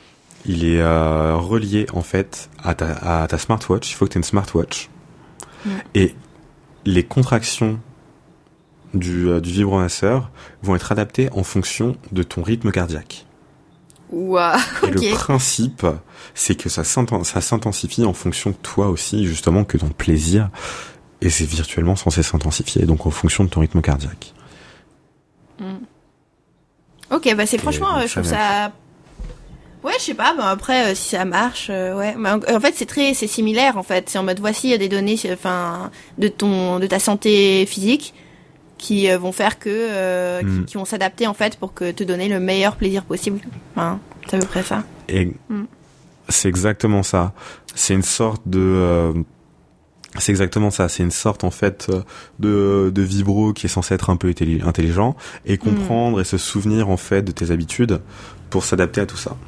relié en fait à ta smartwatch. Il faut que tu aies une smartwatch. Et les contractions du vibromasseur vont être adaptées en fonction de ton rythme cardiaque. Waouh. Et le principe, c'est que ça s'intensifie en fonction de toi aussi, justement, que ton plaisir. Et c'est virtuellement censé s'intensifier, donc en fonction de ton rythme cardiaque. Ok, bah c'est franchement, donc, je trouve ça ça. Ouais, je sais pas. Bah après, si ça marche, ouais. Bah, en fait, c'est similaire en fait. C'est en mode voici des données, enfin, de ta santé physique qui vont faire que qui vont s'adapter en fait pour que te donner le meilleur plaisir possible. Enfin, c'est à peu près ça. Et c'est exactement ça. C'est une sorte de c'est exactement ça, c'est une sorte en fait de vibro qui est censé être un peu intelligent et comprendre et se souvenir en fait de tes habitudes pour s'adapter à tout ça.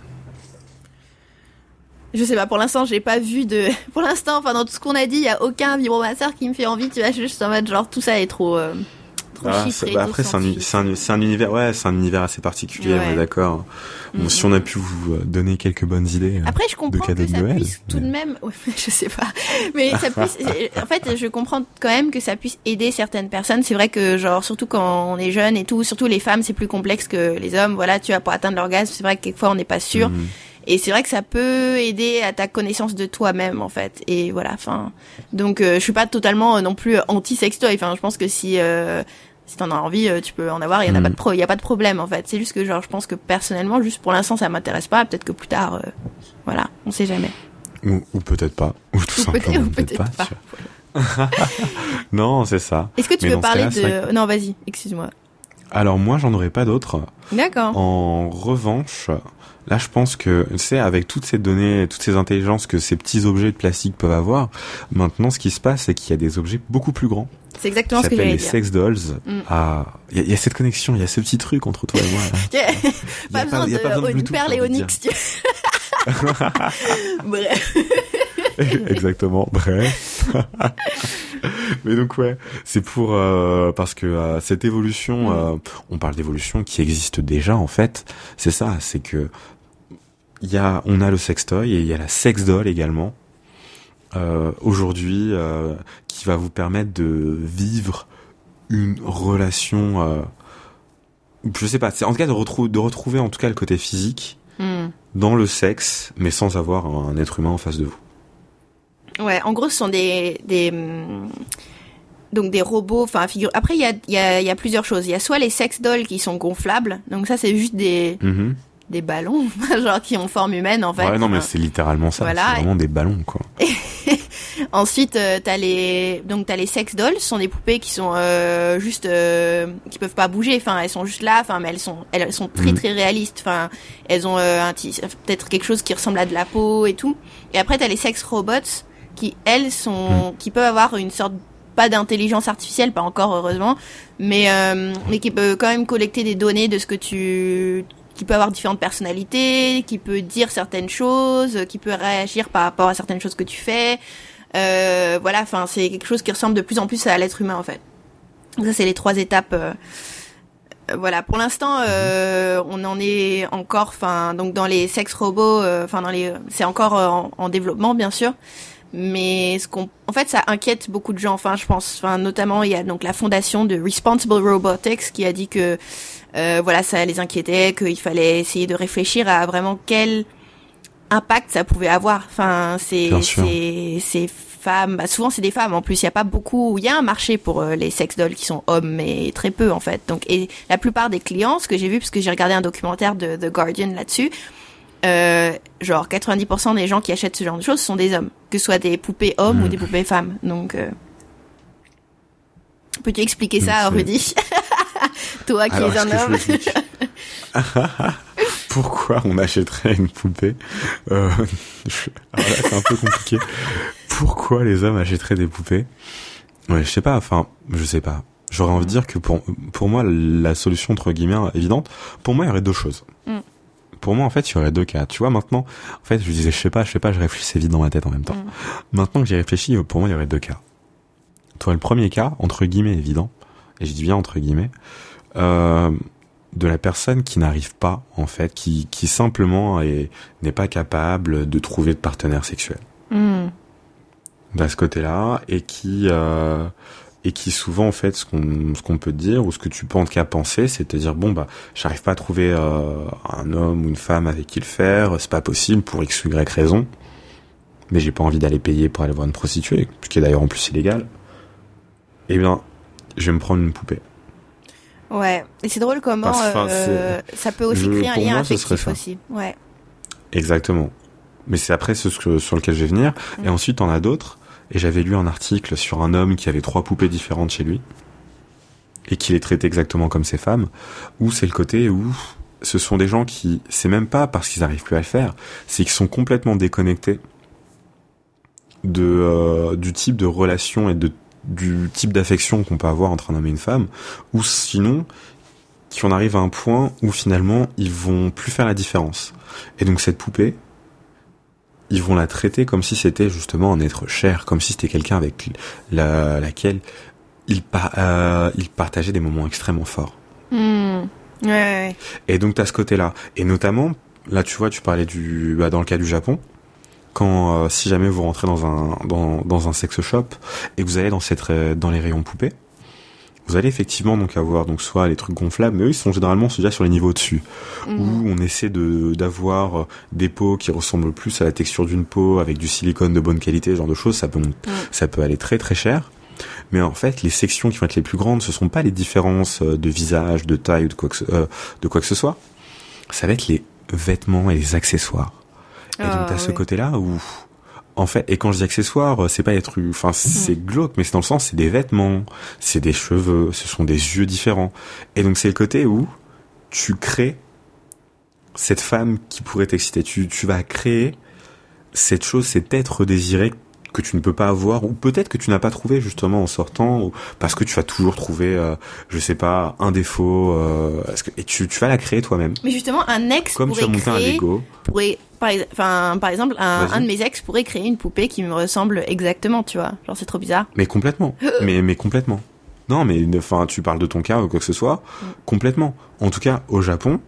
Je sais pas, pour l'instant, j'ai pas vu de... Pour l'instant, enfin, dans tout ce qu'on a dit, il y a aucun vibromasseur qui me fait envie, tu vois, juste en mode genre, tout ça est trop chiffré. Après, c'est un univers, ouais, c'est un univers assez particulier, Ouais. on est d'accord. Bon, si on a pu vous donner quelques bonnes idées Après, je de comprends cadeaux que de ça Noël. puisse tout de même... Ouais, je sais pas. Mais ça puisse... En fait, je comprends quand même que ça puisse aider certaines personnes. C'est vrai que, genre, surtout quand on est jeune et tout, surtout les femmes, c'est plus complexe que les hommes. Voilà, tu vois, pour atteindre l'orgasme, c'est vrai que quelquefois, on n'est pas sûr. Et c'est vrai que ça peut aider à ta connaissance de toi-même, en fait. Et voilà, enfin... Donc, je suis pas totalement non plus anti-sextoy. Enfin, je pense que si t'en as envie, tu peux en avoir. Il y a pas de problème, en fait. C'est juste que, genre, je pense que personnellement, juste pour l'instant, ça m'intéresse pas. Peut-être que plus tard, voilà, on sait jamais. Ou peut-être pas. Ou tout simplement peut-être pas. Tu vois. Non, c'est ça. Est-ce que tu Mais veux dans ce parler cas-là, de... Non, vas-y, excuse-moi. Alors moi, j'en aurais pas d'autres. D'accord. En revanche, là, je pense que, tu sais, avec toutes ces données, toutes ces intelligences que ces petits objets de plastique peuvent avoir, maintenant, ce qui se passe, c'est qu'il y a des objets beaucoup plus grands. C'est exactement qui ce que s'appellent j'allais les dire. sex dolls. Il y a cette connexion, il y a ce petit truc entre toi et moi. Là. Pas besoin y a pas besoin de de Bluetooth, perle j'ai et envie de onyx, tu Bref. Exactement, bref. Mais donc ouais, c'est pour parce que cette évolution, on parle d'évolution qui existe déjà en fait. C'est ça, c'est que on a le sextoy et il y a la sex doll également. Aujourd'hui, qui va vous permettre de vivre une relation. Je sais pas, c'est en tout cas de retrouver en tout cas le côté physique dans le sexe, mais sans avoir un être humain en face de vous. Ouais, en gros, ce sont donc des robots, enfin figure. Après, il y a plusieurs choses. Il y a soit les sex dolls qui sont gonflables, donc ça c'est juste des ballons, genre qui ont forme humaine en fait. Ouais, non, mais c'est littéralement ça. Voilà. C'est vraiment des ballons, quoi. Ensuite, t'as les sex dolls, ce sont des poupées qui sont juste qui peuvent pas bouger. Enfin, elles sont juste là. Enfin, mais elles sont très très réalistes. Enfin, elles ont peut-être quelque chose qui ressemble à de la peau et tout. Et après, t'as les sex robots qui elles sont qui peuvent avoir une sorte pas d'intelligence artificielle, pas encore heureusement, mais qui peut quand même collecter des données de ce que qui peut avoir différentes personnalités, qui peut dire certaines choses, qui peut réagir par rapport à certaines choses que tu fais. Voilà, enfin, c'est quelque chose qui ressemble de plus en plus à l'être humain, en fait. Donc ça, c'est les 3 étapes. Voilà, pour l'instant, on en est encore, enfin, donc dans les sex robots, c'est encore en développement, bien sûr. Mais en fait, ça inquiète beaucoup de gens. Enfin, je pense, enfin, notamment, il y a donc la fondation de Responsible Robotics qui a dit que, voilà, ça les inquiétait, qu'il fallait essayer de réfléchir à vraiment quel impact ça pouvait avoir. Enfin, c'est femmes, bah souvent c'est des femmes en plus, il y a un marché pour les sex dolls qui sont hommes, mais très peu en fait. Donc, et la plupart des clients, ce que j'ai vu, parce que j'ai regardé un documentaire de The Guardian là-dessus, genre 90% des gens qui achètent ce genre de choses sont des hommes, que ce soit des poupées hommes ou des poupées femmes. Donc, peux-tu expliquer ça, Rudy? Toi qui es un homme. Pourquoi on achèterait une poupée alors là, c'est un peu compliqué. Pourquoi les hommes achèteraient des poupées? Ouais, je sais pas. J'aurais envie de dire que pour moi, la solution entre guillemets évidente, pour moi, il y aurait deux choses. Pour moi, en fait, il y aurait deux cas. Tu vois, maintenant, en fait, je disais, je sais pas, je réfléchissais vite dans ma tête en même temps. Maintenant que j'y réfléchis, pour moi, il y aurait deux cas. Toi, le premier cas, entre guillemets, évident, et je dis bien entre guillemets, de la personne qui n'arrive pas, en fait, qui simplement n'est pas capable de trouver de partenaire sexuel. De ce côté-là, et qui souvent, en fait, ce qu'on peut te dire, ou ce que tu penses qu'à penser, c'est te dire, bon, bah, j'arrive pas à trouver un homme ou une femme avec qui le faire, c'est pas possible pour X ou Y raison, mais j'ai pas envie d'aller payer pour aller voir une prostituée, ce qui est d'ailleurs en plus illégal. Eh bien, je vais me prendre une poupée. Ouais, et c'est drôle comment ça peut aussi créer un lien affectif aussi. Ouais. Exactement. Mais c'est après sur lequel je vais venir. Et ensuite, t'en as d'autres. Et j'avais lu un article sur un homme qui avait 3 poupées différentes chez lui. Et qui les traitait exactement comme ses femmes. Où c'est le côté où ce sont des gens qui, c'est même pas parce qu'ils arrivent plus à le faire, c'est qu'ils sont complètement déconnectés du type de relation et du type d'affection qu'on peut avoir entre un homme et une femme, ou sinon qu'on arrive à un point où finalement ils vont plus faire la différence. Et donc cette poupée, ils vont la traiter comme si c'était justement un être cher, comme si c'était quelqu'un avec laquelle ils partageaient des moments extrêmement forts. Ouais. Et donc t'as ce côté-là, et notamment là tu vois, tu parlais dans le cas du Japon. Quand si jamais vous rentrez dans un sex shop et que vous allez dans les rayons poupées, vous allez effectivement donc avoir soit les trucs gonflables, mais eux ils sont généralement déjà sur les niveaux au-dessus, où on essaie d'avoir des peaux qui ressemblent plus à la texture d'une peau avec du silicone de bonne qualité, ce genre de choses. Ça peut aller très très cher. Mais en fait, les sections qui vont être les plus grandes, ce sont pas les différences de visage, de taille ou de quoi que ce soit. Ça va être les vêtements et les accessoires. Et donc t'as ce côté-là où, en fait, et quand je dis accessoires, c'est pas les trucs, enfin c'est glauque, mais c'est dans le sens, c'est des vêtements, c'est des cheveux, ce sont des yeux différents. Et donc c'est le côté où tu crées cette femme qui pourrait t'exciter. Tu vas créer cette chose, cet être désiré que tu ne peux pas avoir, ou peut-être que tu n'as pas trouvé justement en sortant, ou parce que tu vas toujours trouver, je sais pas, un défaut, et tu vas la créer toi-même. Mais justement, un ex comme pourrait tu as monté un Lego. Par exemple, un de mes ex pourrait créer une poupée qui me ressemble exactement, tu vois. Genre, c'est trop bizarre. Mais complètement. mais complètement. Non, mais enfin, tu parles de ton cas ou quoi que ce soit. Complètement. En tout cas, au Japon,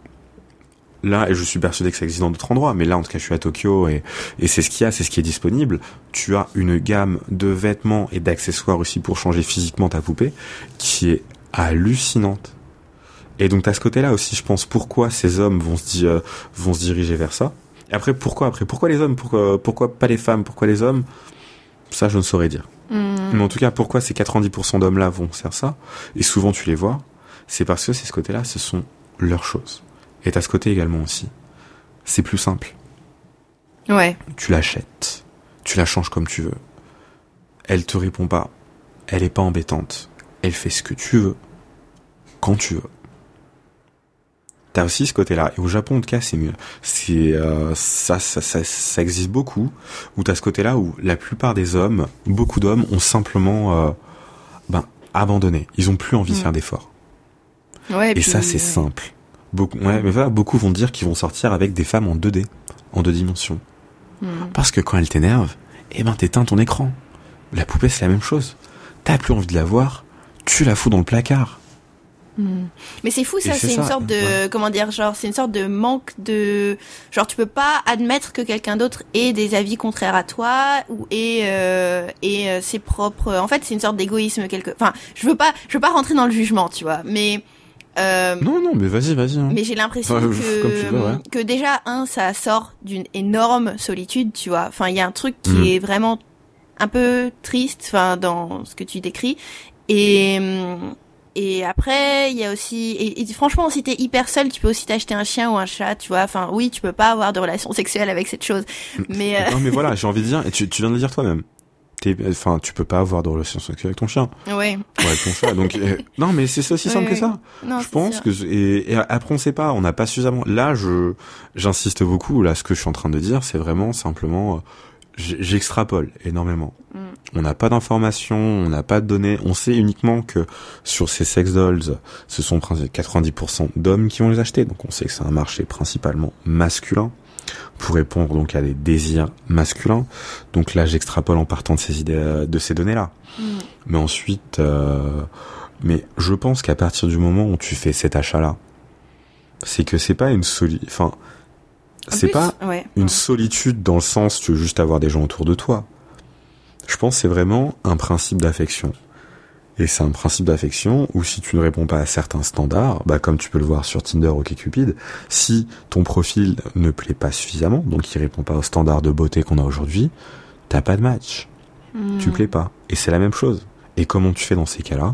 là, et je suis persuadé que ça existe dans d'autres endroits, mais là, en tout cas, je suis à Tokyo et c'est ce qu'il y a, c'est ce qui est disponible. Tu as une gamme de vêtements et d'accessoires aussi pour changer physiquement ta poupée qui est hallucinante. Et donc, t'as ce côté-là aussi, je pense, pourquoi ces hommes vont se diriger vers ça. Et après, pourquoi les hommes? Pourquoi pas les femmes? Pourquoi les hommes? Ça, je ne saurais dire. Mais en tout cas, pourquoi ces 90% d'hommes-là vont faire ça? Et souvent, tu les vois. C'est parce que c'est ce côté-là, ce sont leurs choses. Et t'as ce côté également aussi. C'est plus simple. Ouais. Tu l'achètes. Tu la changes comme tu veux. Elle te répond pas. Elle est pas embêtante. Elle fait ce que tu veux. Quand tu veux. T'as aussi ce côté-là. Et au Japon, en tout cas, c'est mieux. Ça existe beaucoup. Où t'as ce côté-là où la plupart des hommes, beaucoup d'hommes, ont simplement, abandonné. Ils ont plus envie de faire d'efforts. Ouais, et ça, c'est simple. Beaucoup vont dire qu'ils vont sortir avec des femmes en 2D, en 2 dimensions. Parce que quand elle t'énerve, t'éteins ton écran. La poupée, c'est la même chose. T'as plus envie de la voir, tu la fous dans le placard. Mais c'est fou, ça, c'est une sorte de, c'est une sorte de manque de, tu peux pas admettre que quelqu'un d'autre ait des avis contraires à toi, et ses propres, en fait, c'est une sorte d'égoïsme je veux pas rentrer dans le jugement, tu vois, mais Non, mais vas-y. Hein. Mais j'ai l'impression comme tu veux, ouais. que déjà, ça sort d'une énorme solitude, tu vois. Enfin, il y a un truc qui est vraiment un peu triste, enfin, dans ce que tu décris. Et après, il y a aussi, et franchement, si t'es hyper seul, tu peux aussi t'acheter un chien ou un chat, tu vois. Enfin, oui, tu peux pas avoir de relation sexuelle avec cette chose. Mais, Non, mais voilà, j'ai envie de dire, et tu viens de le dire toi-même. Tu peux pas avoir de relation sexuelle avec ton chien. Ouais. Ou avec ton chat. Donc, non, mais c'est aussi simple que ça. Non, je pense sûr. Et après, on sait pas, on n'a pas suffisamment. Là, j'insiste beaucoup. Là, ce que je suis en train de dire, c'est vraiment simplement, j'extrapole énormément. On n'a pas d'informations, on n'a pas de données. On sait uniquement que sur ces sex dolls, ce sont 90% d'hommes qui vont les acheter. Donc, on sait que c'est un marché principalement masculin, pour répondre donc à des désirs masculins. Donc là, j'extrapole en partant de ces idées, de ces données-là. Mais ensuite, mais je pense qu'à partir du moment où tu fais cet achat-là, c'est que c'est pas une solitude dans le sens tu veux juste avoir des gens autour de toi. Je pense que c'est vraiment un principe d'affection. Et c'est un principe d'affection où si tu ne réponds pas à certains standards, comme tu peux le voir sur Tinder ou OkCupid, si ton profil ne plaît pas suffisamment, donc il répond pas aux standards de beauté qu'on a aujourd'hui, t'as pas de match. Tu plais pas. Et c'est la même chose. Et comment tu fais dans ces cas-là?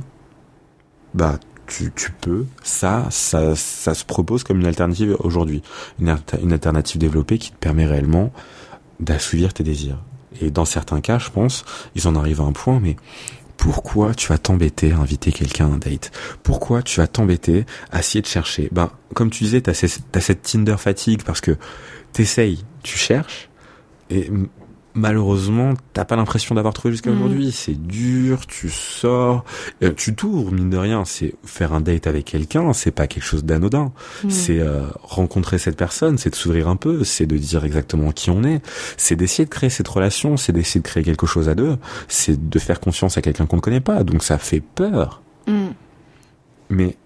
Tu peux, ça se propose comme une alternative aujourd'hui. Une alternative développée qui te permet réellement d'assouvir tes désirs. Et dans certains cas, je pense, ils en arrivent à un point, mais pourquoi tu vas t'embêter à inviter quelqu'un à un date? Pourquoi tu vas t'embêter à essayer de chercher? Comme tu disais, t'as cette Tinder fatigue parce que t'essayes, tu cherches, et malheureusement, t'as pas l'impression d'avoir trouvé jusqu'à aujourd'hui. C'est dur, tu sors, tu t'ouvres, mine de rien. C'est faire un date avec quelqu'un, c'est pas quelque chose d'anodin. C'est rencontrer cette personne, c'est de s'ouvrir un peu, c'est de dire exactement qui on est, c'est d'essayer de créer cette relation, c'est d'essayer de créer quelque chose à deux, c'est de faire confiance à quelqu'un qu'on ne connaît pas. Donc ça fait peur. Mais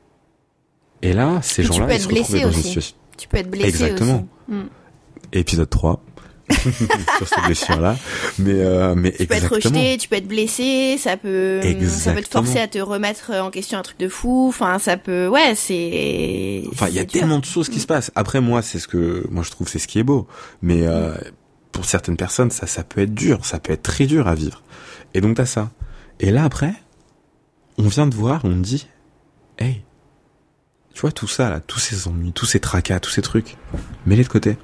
et là, ces gens-là, ils se retrouvent dans une situation. Tu peux être blessé exactement. Aussi. Épisode 3. sur cette blessure-là, mais tu peux être rejeté, tu peux être blessé, ça peut te forcer à te remettre en question un truc de fou, enfin ça peut, il y a tellement de choses qui se passent. Après moi je trouve c'est ce qui est beau, mais pour certaines personnes ça peut être dur, ça peut être très dur à vivre. Et donc t'as ça. Et là après, on vient de voir, on te dit, hey, tu vois tout ça là, tous ces ennuis, tous ces tracas, tous ces trucs, mets-les de côté.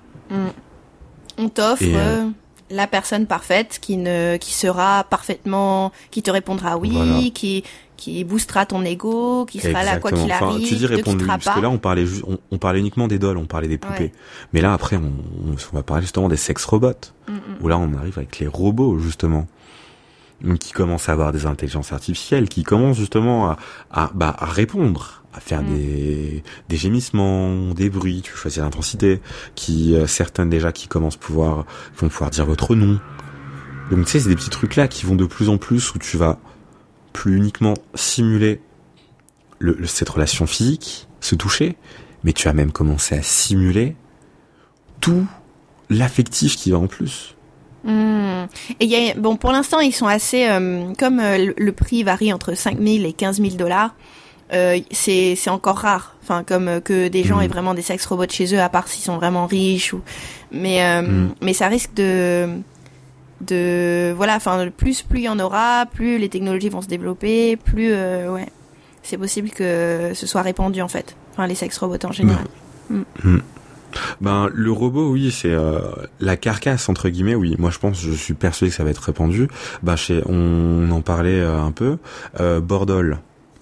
On t'offre la personne parfaite qui sera parfaitement, qui te répondra oui, voilà. qui boostera ton ego, qui sera là quoi qu'il arrive, tu dis répondre parce que là on parlait uniquement des dolls, on parlait des poupées. Mais là après on va parler justement des sex robots. Où là on arrive avec les robots justement. Donc qui commencent à avoir des intelligences artificielles, qui commencent justement à répondre, à faire des gémissements, des bruits, tu peux choisir l'intensité, certaines déjà qui vont pouvoir dire votre nom. Donc tu sais, c'est des petits trucs là qui vont de plus en plus où tu vas plus uniquement simuler cette relation physique, se toucher, mais tu vas même commencer à simuler tout l'affectif qui va en plus. Et pour l'instant, ils sont assez, comme le prix varie entre 5 000 et 15 000 $, c'est encore rare. Enfin, comme que des gens aient vraiment des sex robots chez eux, à part s'ils sont vraiment riches mais ça risque plus il y en aura, plus les technologies vont se développer, plus, c'est possible que ce soit répandu, en fait. Enfin, les sex robots en général. Le robot, oui, c'est la carcasse entre guillemets. Oui, moi je suis persuadé que ça va être répandu. On en parlait un peu. Bordel,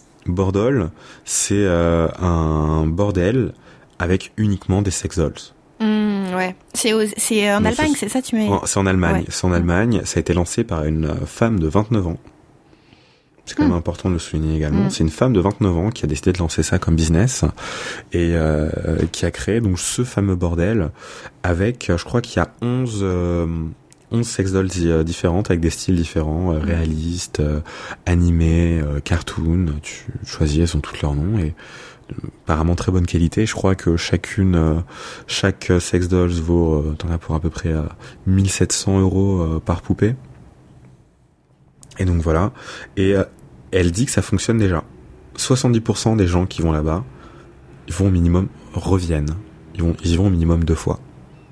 c'est un bordel avec uniquement des sex dolls. C'est en Allemagne, c'est ça tu mets. C'est en Allemagne. Ouais. C'est en Allemagne. Ça a été lancé par une femme de 29 ans. C'est quand même important de le souligner également. C'est une femme de 29 ans qui a décidé de lancer ça comme business et qui a créé donc ce fameux bordel avec, je crois qu'il y a 11 sex dolls différentes avec des styles différents, réalistes, animés, cartoon. Tu choisis, elles ont toutes leurs noms et apparemment très bonne qualité. Je crois que chaque sex dolls vaut, t'en as pour à peu près 1 700 € par poupée. Et donc voilà. Et elle dit que ça fonctionne déjà. 70% des gens qui vont là-bas, ils vont au minimum, reviennent. Ils y vont au minimum 2 fois.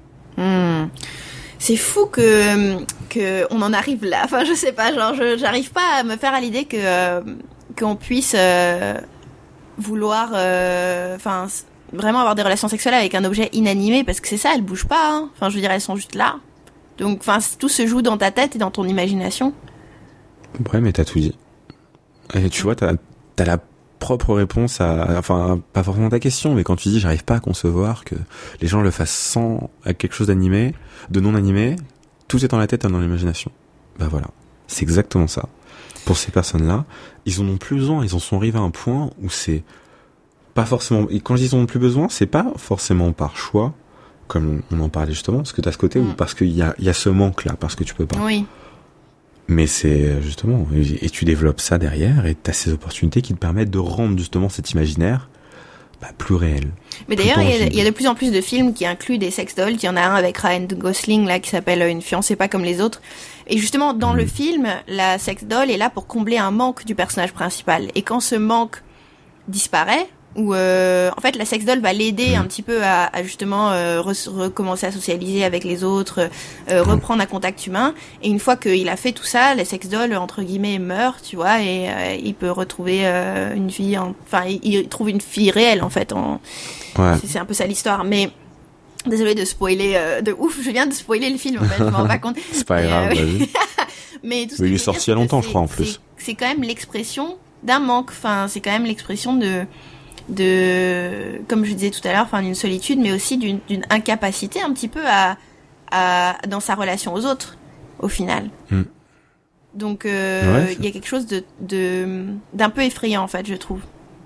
C'est fou que on en arrive là. Enfin, je sais pas, genre, j'arrive pas à me faire à l'idée qu'on puisse vouloir, enfin, vraiment avoir des relations sexuelles avec un objet inanimé, parce que c'est ça, elles bougent pas. Hein. Enfin, je veux dire, elles sont juste là. Donc, enfin, tout se joue dans ta tête et dans ton imagination. Ouais, mais t'as tout dit. Et tu vois, t'as la propre réponse enfin, pas forcément ta question, mais quand tu dis j'arrive pas à concevoir que les gens le fassent sans à quelque chose d'animé, de non animé, tout est dans la tête et dans l'imagination. Bah voilà. C'est exactement ça. Pour ces personnes-là, ils en ont plus besoin, ils en sont arrivés à un point où c'est pas forcément, et quand ils en ont plus besoin, c'est pas forcément par choix, comme on en parlait justement, parce que t'as ce côté ou parce qu'il y a ce manque-là, parce que tu peux pas. Oui. Mais c'est justement, et tu développes ça derrière, et t'as ces opportunités qui te permettent de rendre justement cet imaginaire plus réel. Mais d'ailleurs, il y a de plus en plus de films qui incluent des sex dolls. Il y en a un avec Ryan Gosling là qui s'appelle Une fiancée pas comme les autres. Et justement, dans le film, la sex doll est là pour combler un manque du personnage principal. Et quand ce manque disparaît, où en fait la sex doll va l'aider un petit peu à justement recommencer à socialiser avec les autres, reprendre un contact humain, et une fois qu'il a fait tout ça, la sex doll entre guillemets meurt, tu vois, et il peut retrouver une vie, enfin il trouve une fille réelle en fait. Ouais. C'est un peu ça l'histoire, mais désolée de spoiler de ouf, je viens de spoiler le film en fait, je m'en rends pas compte. C'est pas grave, vas-y. Mais tout ce il est sorti il y a longtemps, je crois, en plus. C'est quand même l'expression d'un manque, enfin c'est quand même l'expression de comme je disais tout à l'heure, enfin d'une solitude, mais aussi d'une incapacité un petit peu à dans sa relation aux autres au final. Donc il y a quelque chose d'un peu effrayant en fait, je trouve.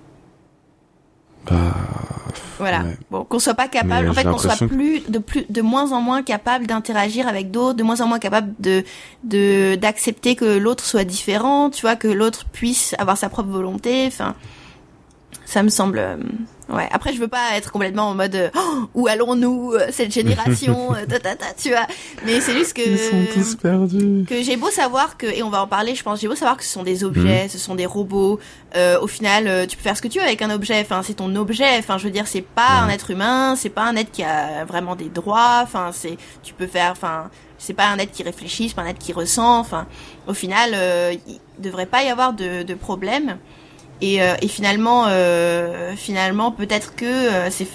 Voilà. Ouais. Bon, qu'on soit pas capable, en fait, qu'on soit de moins en moins capable d'interagir avec d'autres, de moins en moins capable d'accepter que l'autre soit différent, tu vois, que l'autre puisse avoir sa propre volonté, enfin. Ça me semble, ouais. Après, je veux pas être complètement en mode où allons-nous cette génération, tu vois. Mais c'est juste que ils sont tous perdus. Que j'ai beau savoir que, et on va en parler, je pense. J'ai beau savoir que ce sont des objets, ce sont des robots. Au final, tu peux faire ce que tu veux avec un objet. Enfin, c'est ton objet. Enfin, je veux dire, c'est pas un être humain. C'est pas un être qui a vraiment des droits. Enfin, tu peux faire. Enfin, c'est pas un être qui réfléchit. C'est pas un être qui ressent. Enfin, au final, il devrait pas y avoir de problème. Et finalement peut-être que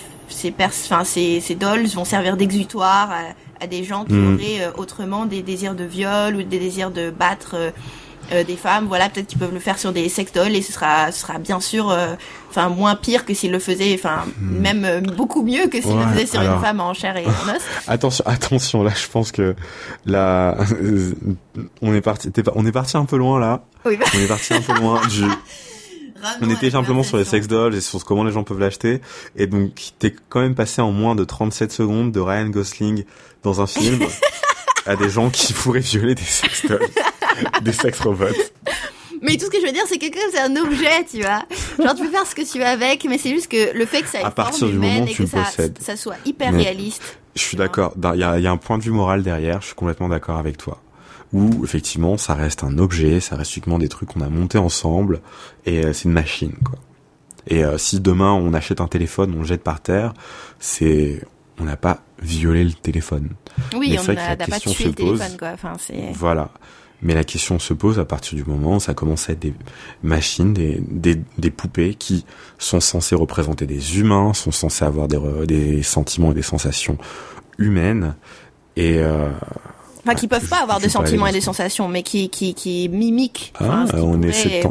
ces dolls vont servir d'exutoire à des gens qui auraient autrement des désirs de viol ou des désirs de battre des femmes. Voilà, peut-être qu'ils peuvent le faire sur des sex dolls et ce sera bien sûr moins pire que s'ils le faisaient, même beaucoup mieux que s'ils le faisaient sur une femme en chair et en os. Attention, là je pense que là on est parti un peu loin là. Oui, on est parti un peu loin du on était simplement sur les sex dolls et sur comment les gens peuvent l'acheter. Et donc, t'es quand même passé en moins de 37 secondes de Ryan Gosling dans un film à des gens qui pourraient violer des sex dolls, des sex robots. Mais tout ce que je veux dire, c'est que comme c'est un objet, tu vois. Genre, tu peux faire ce que tu veux avec, mais c'est juste que le fait que ça ait forme humaine et que ça soit hyper réaliste. Je suis d'accord. Il y a un point de vue moral derrière. Je suis complètement d'accord avec toi. Où effectivement ça reste un objet, ça reste uniquement des trucs qu'on a montés ensemble et c'est une machine quoi. Et si demain on achète un téléphone, on le jette par terre, on n'a pas violé le téléphone. Oui, on n'a pas tué le téléphone quoi. Enfin, voilà. Mais la question se pose à partir du moment où ça commence à être des machines, des poupées qui sont censées représenter des humains, sont censées avoir des sentiments et des sensations humaines et enfin, qui peuvent pas avoir de sentiments et de sensations, mais qui mimiquent. On essaie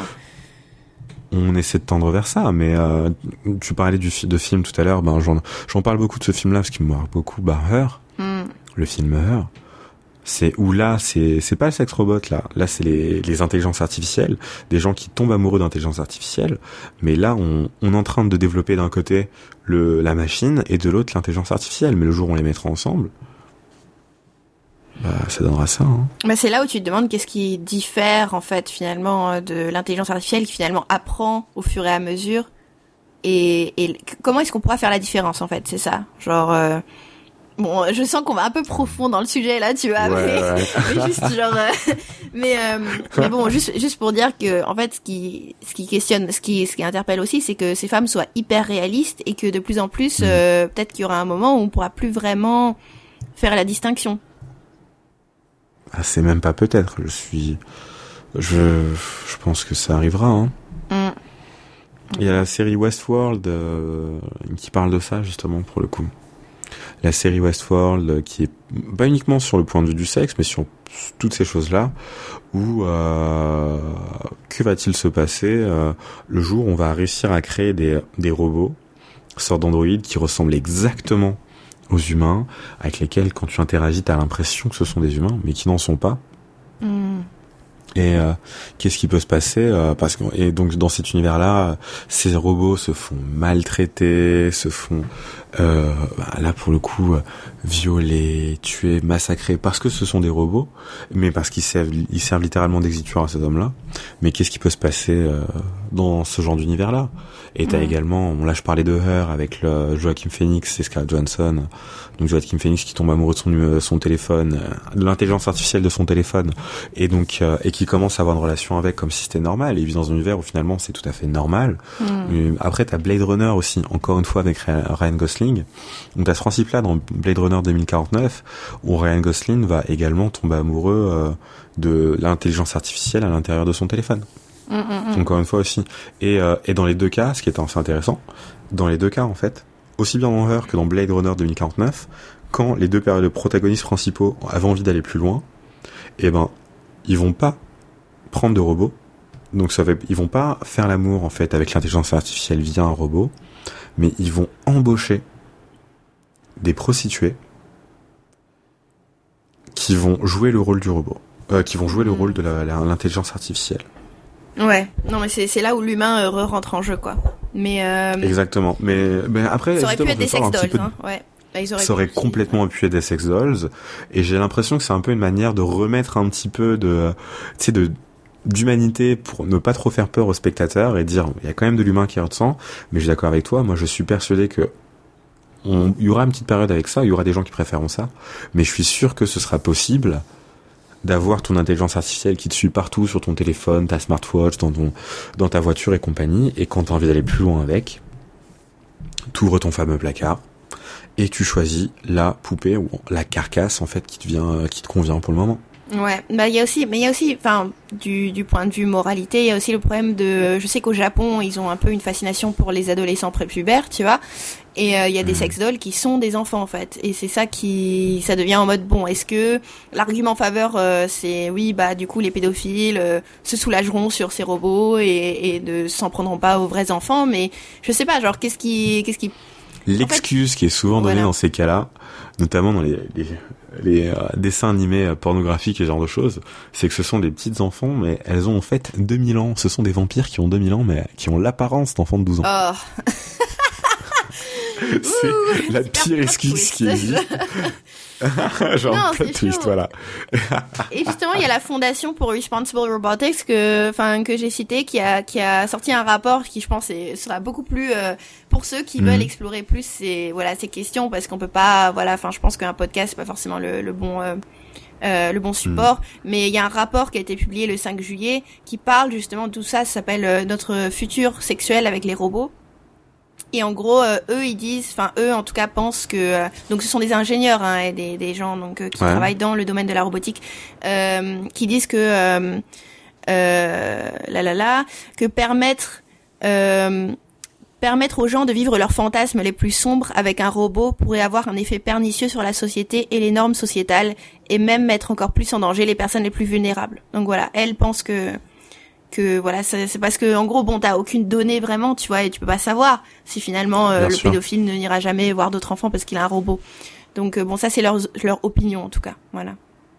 de tendre vers ça, mais tu parlais de film tout à l'heure, j'en parle beaucoup de ce film-là, parce qu'il me marque beaucoup, Her, le film Her. C'est pas le sex robot, là c'est les intelligences artificielles, des gens qui tombent amoureux d'intelligence artificielle, mais là on est en train de développer d'un côté la machine, et de l'autre l'intelligence artificielle, mais le jour où on les mettra ensemble, ça donnera ça. C'est là où tu te demandes qu'est-ce qui diffère en fait finalement de l'intelligence artificielle qui finalement apprend au fur et à mesure et comment est-ce qu'on pourra faire la différence en fait, c'est ça. Genre Bon, je sens qu'on va un peu profond dans le sujet là, tu vois, mais juste genre, mais bon, juste pour dire que en fait, ce qui questionne, ce qui interpelle aussi, c'est que ces femmes soient hyper réalistes et que de plus en plus, peut-être qu'il y aura un moment où on pourra plus vraiment faire la distinction. Ah, c'est même pas peut-être. Je pense que ça arrivera. Hein. Il y a la série Westworld qui parle de ça justement pour le coup. La série Westworld qui est pas uniquement sur le point de vue du sexe, mais sur toutes ces choses-là, où que va-t-il se passer le jour où on va réussir à créer des robots, sortes d'androïdes qui ressemblent exactement aux humains, avec lesquels quand tu interagis, t'as l'impression que ce sont des humains, mais qui n'en sont pas. Et qu'est-ce qui peut se passer et donc dans cet univers-là, ces robots se font maltraiter, se font là pour le coup violer, tuer, massacrer parce que ce sont des robots, mais parce qu'ils servent littéralement d'exécuteur à ces hommes-là. Mais qu'est-ce qui peut se passer dans ce genre d'univers-là? Et t'as également, là je parlais de Her avec le Joaquin Phoenix et Scarlett Johansson. Donc Joaquin Phoenix qui tombe amoureux de son téléphone, de l'intelligence artificielle de son téléphone, et donc et qui commence à avoir une relation avec comme si c'était normal. Et il vit dans un univers où finalement c'est tout à fait normal. Après t'as Blade Runner aussi, encore une fois avec Ryan Gosling. Donc t'as ce principe-là dans Blade Runner 2049 où Ryan Gosling va également tomber amoureux de l'intelligence artificielle à l'intérieur de son téléphone. Encore une fois aussi. Et dans les deux cas, ce qui est assez intéressant, dans les deux cas en fait, aussi bien dans Her que dans Blade Runner 2049, quand les deux protagonistes principaux avaient envie d'aller plus loin, eh ben, ils vont pas prendre de robots. Donc ils vont pas faire l'amour en fait avec l'intelligence artificielle via un robot, mais ils vont embaucher des prostituées qui vont jouer le rôle du robot, qui vont jouer le rôle de l'intelligence artificielle. Ouais, non mais c'est là où l'humain rentre en jeu quoi. Mais exactement. Mais après ça aurait pu être des sex dolls, hein. Ouais. Là, ça aurait complètement pu être des sex dolls, et j'ai l'impression que c'est un peu une manière de remettre un petit peu d'humanité pour ne pas trop faire peur aux spectateurs et dire il y a quand même de l'humain qui ressent. Mais je suis d'accord avec toi, moi je suis persuadé que il y aura une petite période avec ça, il y aura des gens qui préféreront ça, mais je suis sûr que ce sera possible d'avoir ton intelligence artificielle qui te suit partout sur ton téléphone, ta smartwatch, dans ta voiture et compagnie, et quand t'as envie d'aller plus loin avec, t'ouvres ton fameux placard et tu choisis la poupée ou la carcasse en fait qui te convient pour le moment. Ouais, il y a aussi, enfin, du point de vue moralité, il y a aussi le problème je sais qu'au Japon, ils ont un peu une fascination pour les adolescents prépubères, tu vois, et il y a des sex dolls qui sont des enfants, en fait, et c'est ça ça devient en mode, bon, est-ce que l'argument en faveur, c'est, oui, du coup, les pédophiles se soulageront sur ces robots et ne s'en prendront pas aux vrais enfants, mais je sais pas, genre, qu'est-ce qui L'excuse qui est souvent donnée dans ces cas-là, notamment dans les dessins animés pornographiques et ce genre de choses, c'est que ce sont des petites enfants, mais elles ont en fait 2000 ans. Ce sont des vampires qui ont 2000 ans, mais qui ont l'apparence d'enfants de 12 ans. Oh. C'est la pire excuse qui existe. Genre plot twist, voilà. Et justement, il y a la fondation pour Responsible Robotics que j'ai cité qui a sorti un rapport qui, je pense, sera beaucoup plus pour ceux qui veulent explorer plus ces questions, parce qu'on peut pas, je pense qu'un podcast c'est pas forcément le bon support, mais il y a un rapport qui a été publié le 5 juillet qui parle justement de tout ça. Ça s'appelle Notre futur sexuel avec les robots. Et en gros, eux en tout cas pensent que donc ce sont des ingénieurs et des gens qui travaillent dans le domaine de la robotique, qui disent que que permettre aux gens de vivre leurs fantasmes les plus sombres avec un robot pourrait avoir un effet pernicieux sur la société et les normes sociétales, et même mettre encore plus en danger les personnes les plus vulnérables. Donc voilà, elles pensent que voilà, c'est parce que en gros, t'as aucune donnée vraiment, tu vois, et tu peux pas savoir si finalement le pédophile ne n'ira jamais voir d'autres enfants parce qu'il a un robot. Donc ça c'est leur opinion en tout cas, voilà.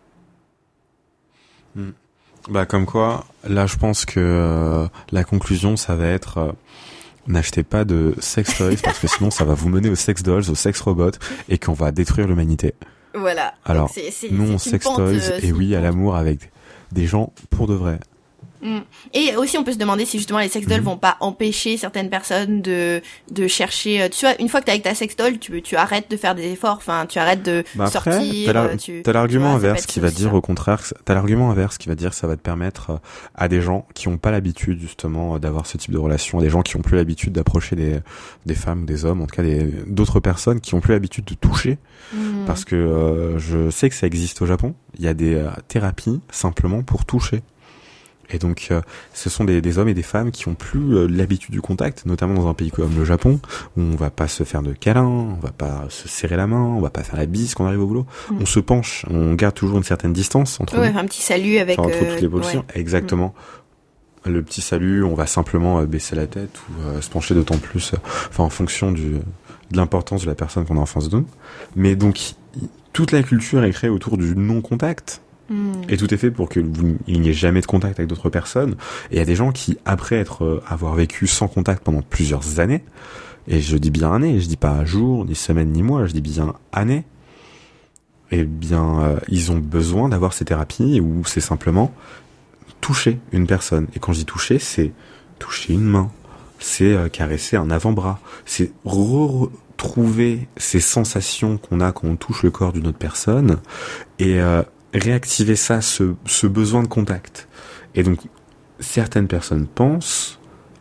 Comme quoi, là je pense que la conclusion ça va être n'achetez pas de sex toys parce que sinon ça va vous mener aux sex dolls, aux sex robots, et qu'on va détruire l'humanité. Voilà. Alors, non aux sex toys et oui à l'amour avec des gens pour de vrai. Et aussi, on peut se demander si justement les sex dolls vont pas empêcher certaines personnes de chercher. Tu vois, une fois que t'es avec ta sex doll, tu arrêtes de faire des efforts. Enfin, tu arrêtes de sortir. T'as l'argument inverse qui va dire au contraire. T'as l'argument inverse qui va dire que ça va te permettre à des gens qui ont pas l'habitude justement d'avoir ce type de relation, à des gens qui ont plus l'habitude d'approcher des femmes, des hommes, en tout cas d'autres personnes qui ont plus l'habitude de toucher. Parce que je sais que ça existe au Japon. Il y a des thérapies simplement pour toucher. Et donc, ce sont des hommes et des femmes qui ont plus l'habitude du contact, notamment dans un pays comme le Japon, où on va pas se faire de câlins, on va pas se serrer la main, on va pas faire la bise quand on arrive au boulot. On se penche, on garde toujours une certaine distance entre nous. Un petit salut avec... entre toutes les positions. Ouais. Exactement. Le petit salut, on va simplement baisser la tête ou se pencher d'autant plus, en fonction de l'importance de la personne qu'on a en face de nous. Mais donc, toute la culture est créée autour du non-contact. Et tout est fait pour qu'il n'y ait jamais de contact avec d'autres personnes. Et il y a des gens qui, après avoir vécu sans contact pendant plusieurs années, et je dis bien années, je dis pas jour, ni semaine, ni mois, je dis bien années, et bien, ils ont besoin d'avoir ces thérapies où c'est simplement toucher une personne. Et quand je dis toucher, c'est toucher une main, c'est caresser un avant-bras, c'est retrouver ces sensations qu'on a quand on touche le corps d'une autre personne, et réactiver ça, ce besoin de contact. Et donc, certaines personnes pensent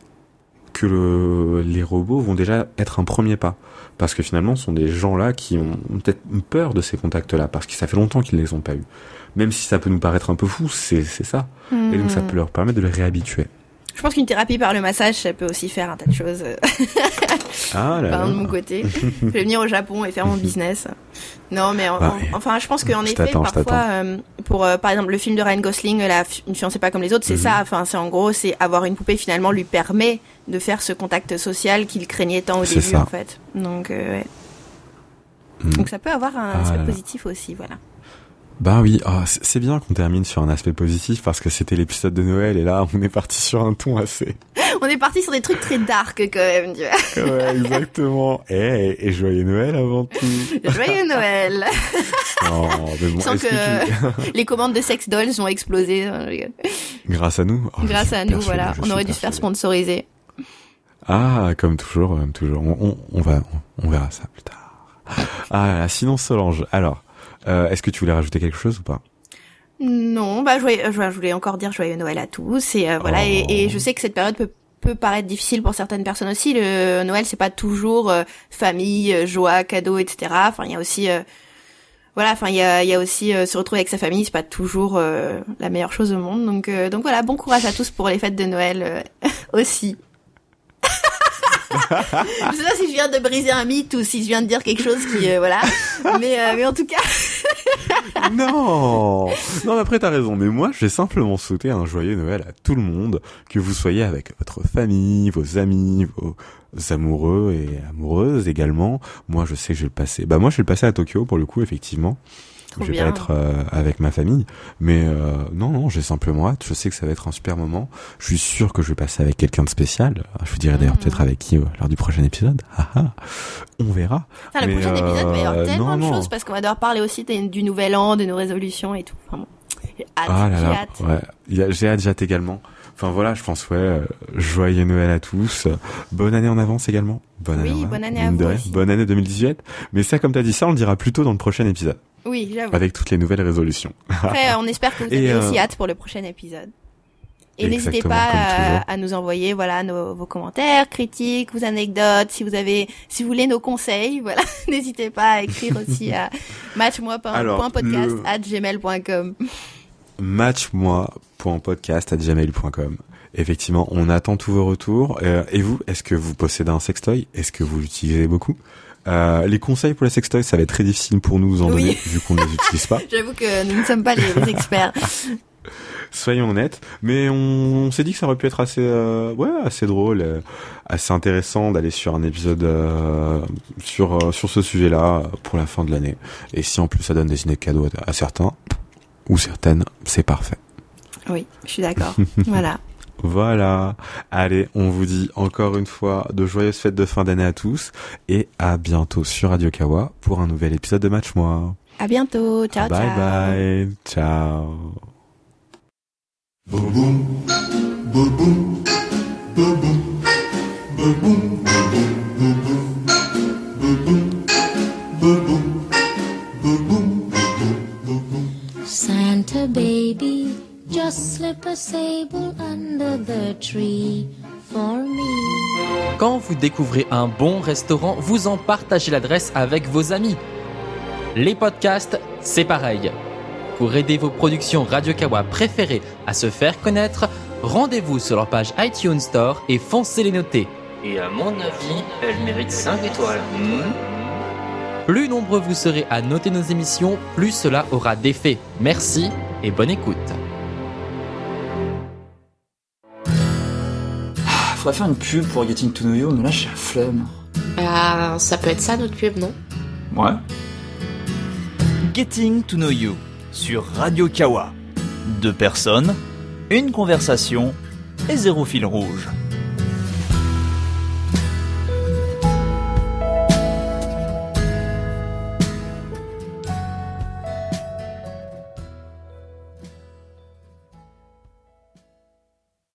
que les robots vont déjà être un premier pas. Parce que finalement, ce sont des gens-là qui ont peut-être peur de ces contacts-là, parce que ça fait longtemps qu'ils ne les ont pas eus. Même si ça peut nous paraître un peu fou, c'est ça. Et donc, ça peut leur permettre de les réhabituer. Je pense qu'une thérapie par le massage, ça peut aussi faire un tas de choses. De mon côté. Je vais venir au Japon et faire mon business. Non, mais enfin, je pense qu'en effet, parfois, pour par exemple le film de Ryan Gosling, Une fiancée pas comme les autres, c'est ça. Enfin, c'est en gros, c'est avoir une poupée finalement lui permet de faire ce contact social qu'il craignait tant au début, ça. En fait. Donc, ouais. Donc ça peut avoir un aspect positif aussi, voilà. Bah oui, c'est bien qu'on termine sur un aspect positif parce que c'était l'épisode de Noël et là on est parti sur un ton assez... On est parti sur des trucs très dark quand même, tu vois. Ouais, exactement. Et joyeux Noël avant tout. Joyeux Noël. Oh, mais bon, sans que les commandes de sex dolls ont explosé. Grâce à nous. Grâce à nous, voilà. On aurait dû se faire sponsoriser. Comme toujours. On verra ça plus tard. Sinon Solange, alors... est-ce que tu voulais rajouter quelque chose ou pas? Non, je voulais encore dire joyeux Noël à tous et voilà. Et je sais que cette période peut paraître difficile pour certaines personnes aussi. Le Noël, c'est pas toujours famille, joie, cadeaux, etc. Enfin, il y a aussi il y a aussi se retrouver avec sa famille, c'est pas toujours la meilleure chose au monde. Donc voilà, bon courage à tous pour les fêtes de Noël aussi. Je sais pas si je viens de briser un mythe ou si je viens de dire quelque chose qui voilà, mais en tout cas. Non, après t'as raison, mais moi j'ai simplement souhaité un joyeux Noël à tout le monde, que vous soyez avec votre famille, vos amis, vos amoureux et amoureuses également. Moi je sais que je vais le passer. Moi je vais le passer à Tokyo pour le coup, effectivement. Trop je vais bien. pas être avec ma famille, mais non, j'ai simplement hâte. Je sais que ça va être un super moment. Je suis sûr que je vais passer avec quelqu'un de spécial. Je vous dirai d'ailleurs peut-être avec qui lors du prochain épisode. On verra. Le prochain épisode va y avoir tellement de choses parce qu'on va devoir parler aussi du nouvel an, de nos résolutions et tout. Enfin bon, j'ai hâte. Ouais. J'ai hâte également. Enfin voilà, je pense joyeux Noël à tous. Bonne année en avance également. Bonne année à vous aussi. Bonne année 2018. Mais ça, comme t'as dit ça, on le dira plus tôt dans le prochain épisode. Oui, j'avoue. Avec toutes les nouvelles résolutions. Après, on espère que vous avez aussi hâte pour le prochain épisode. Et n'hésitez pas à nous envoyer, vos commentaires, critiques, vos anecdotes, si vous voulez nos conseils, voilà. N'hésitez pas à écrire aussi à matchmoi.podcast@gmail.com. matchmoi.podcast@gmail.com. Effectivement, on attend tous vos retours. Et vous, est-ce que vous possédez un sextoy? Est-ce que vous l'utilisez beaucoup? Les conseils pour les sextoys, ça va être très difficile pour nous en donner, vu qu'on ne les utilise pas. J'avoue que nous ne sommes pas les experts. Soyons honnêtes, mais on s'est dit que ça aurait pu être assez drôle, assez intéressant d'aller sur un épisode sur ce sujet-là pour la fin de l'année. Et si en plus ça donne des idées de cadeaux à certains ou certaines, c'est parfait. Oui, je suis d'accord. Voilà. Voilà. Allez, on vous dit encore une fois de joyeuses fêtes de fin d'année à tous et à bientôt sur Radio Kawa pour un nouvel épisode de Match Moi. À bientôt. Ciao, bye ciao. Bye bye. Ciao. Santa baby, just slip a sable under the tree for me. Quand vous découvrez un bon restaurant, vous en partagez l'adresse avec vos amis. Les podcasts, c'est pareil. Pour aider vos productions Radio Kawa préférées à se faire connaître, rendez-vous sur leur page iTunes Store et foncez les noter. Et à mon avis, elle mérite 5 étoiles. Plus nombreux vous serez à noter nos émissions, plus cela aura d'effet. Merci et bonne écoute. Faudrait faire une pub pour Getting to Know You, mais là j'ai la flemme. Ça peut être ça notre pub, non? Ouais. Getting to Know You sur Radio Kawa. 2 personnes, une conversation et 0 fil rouge.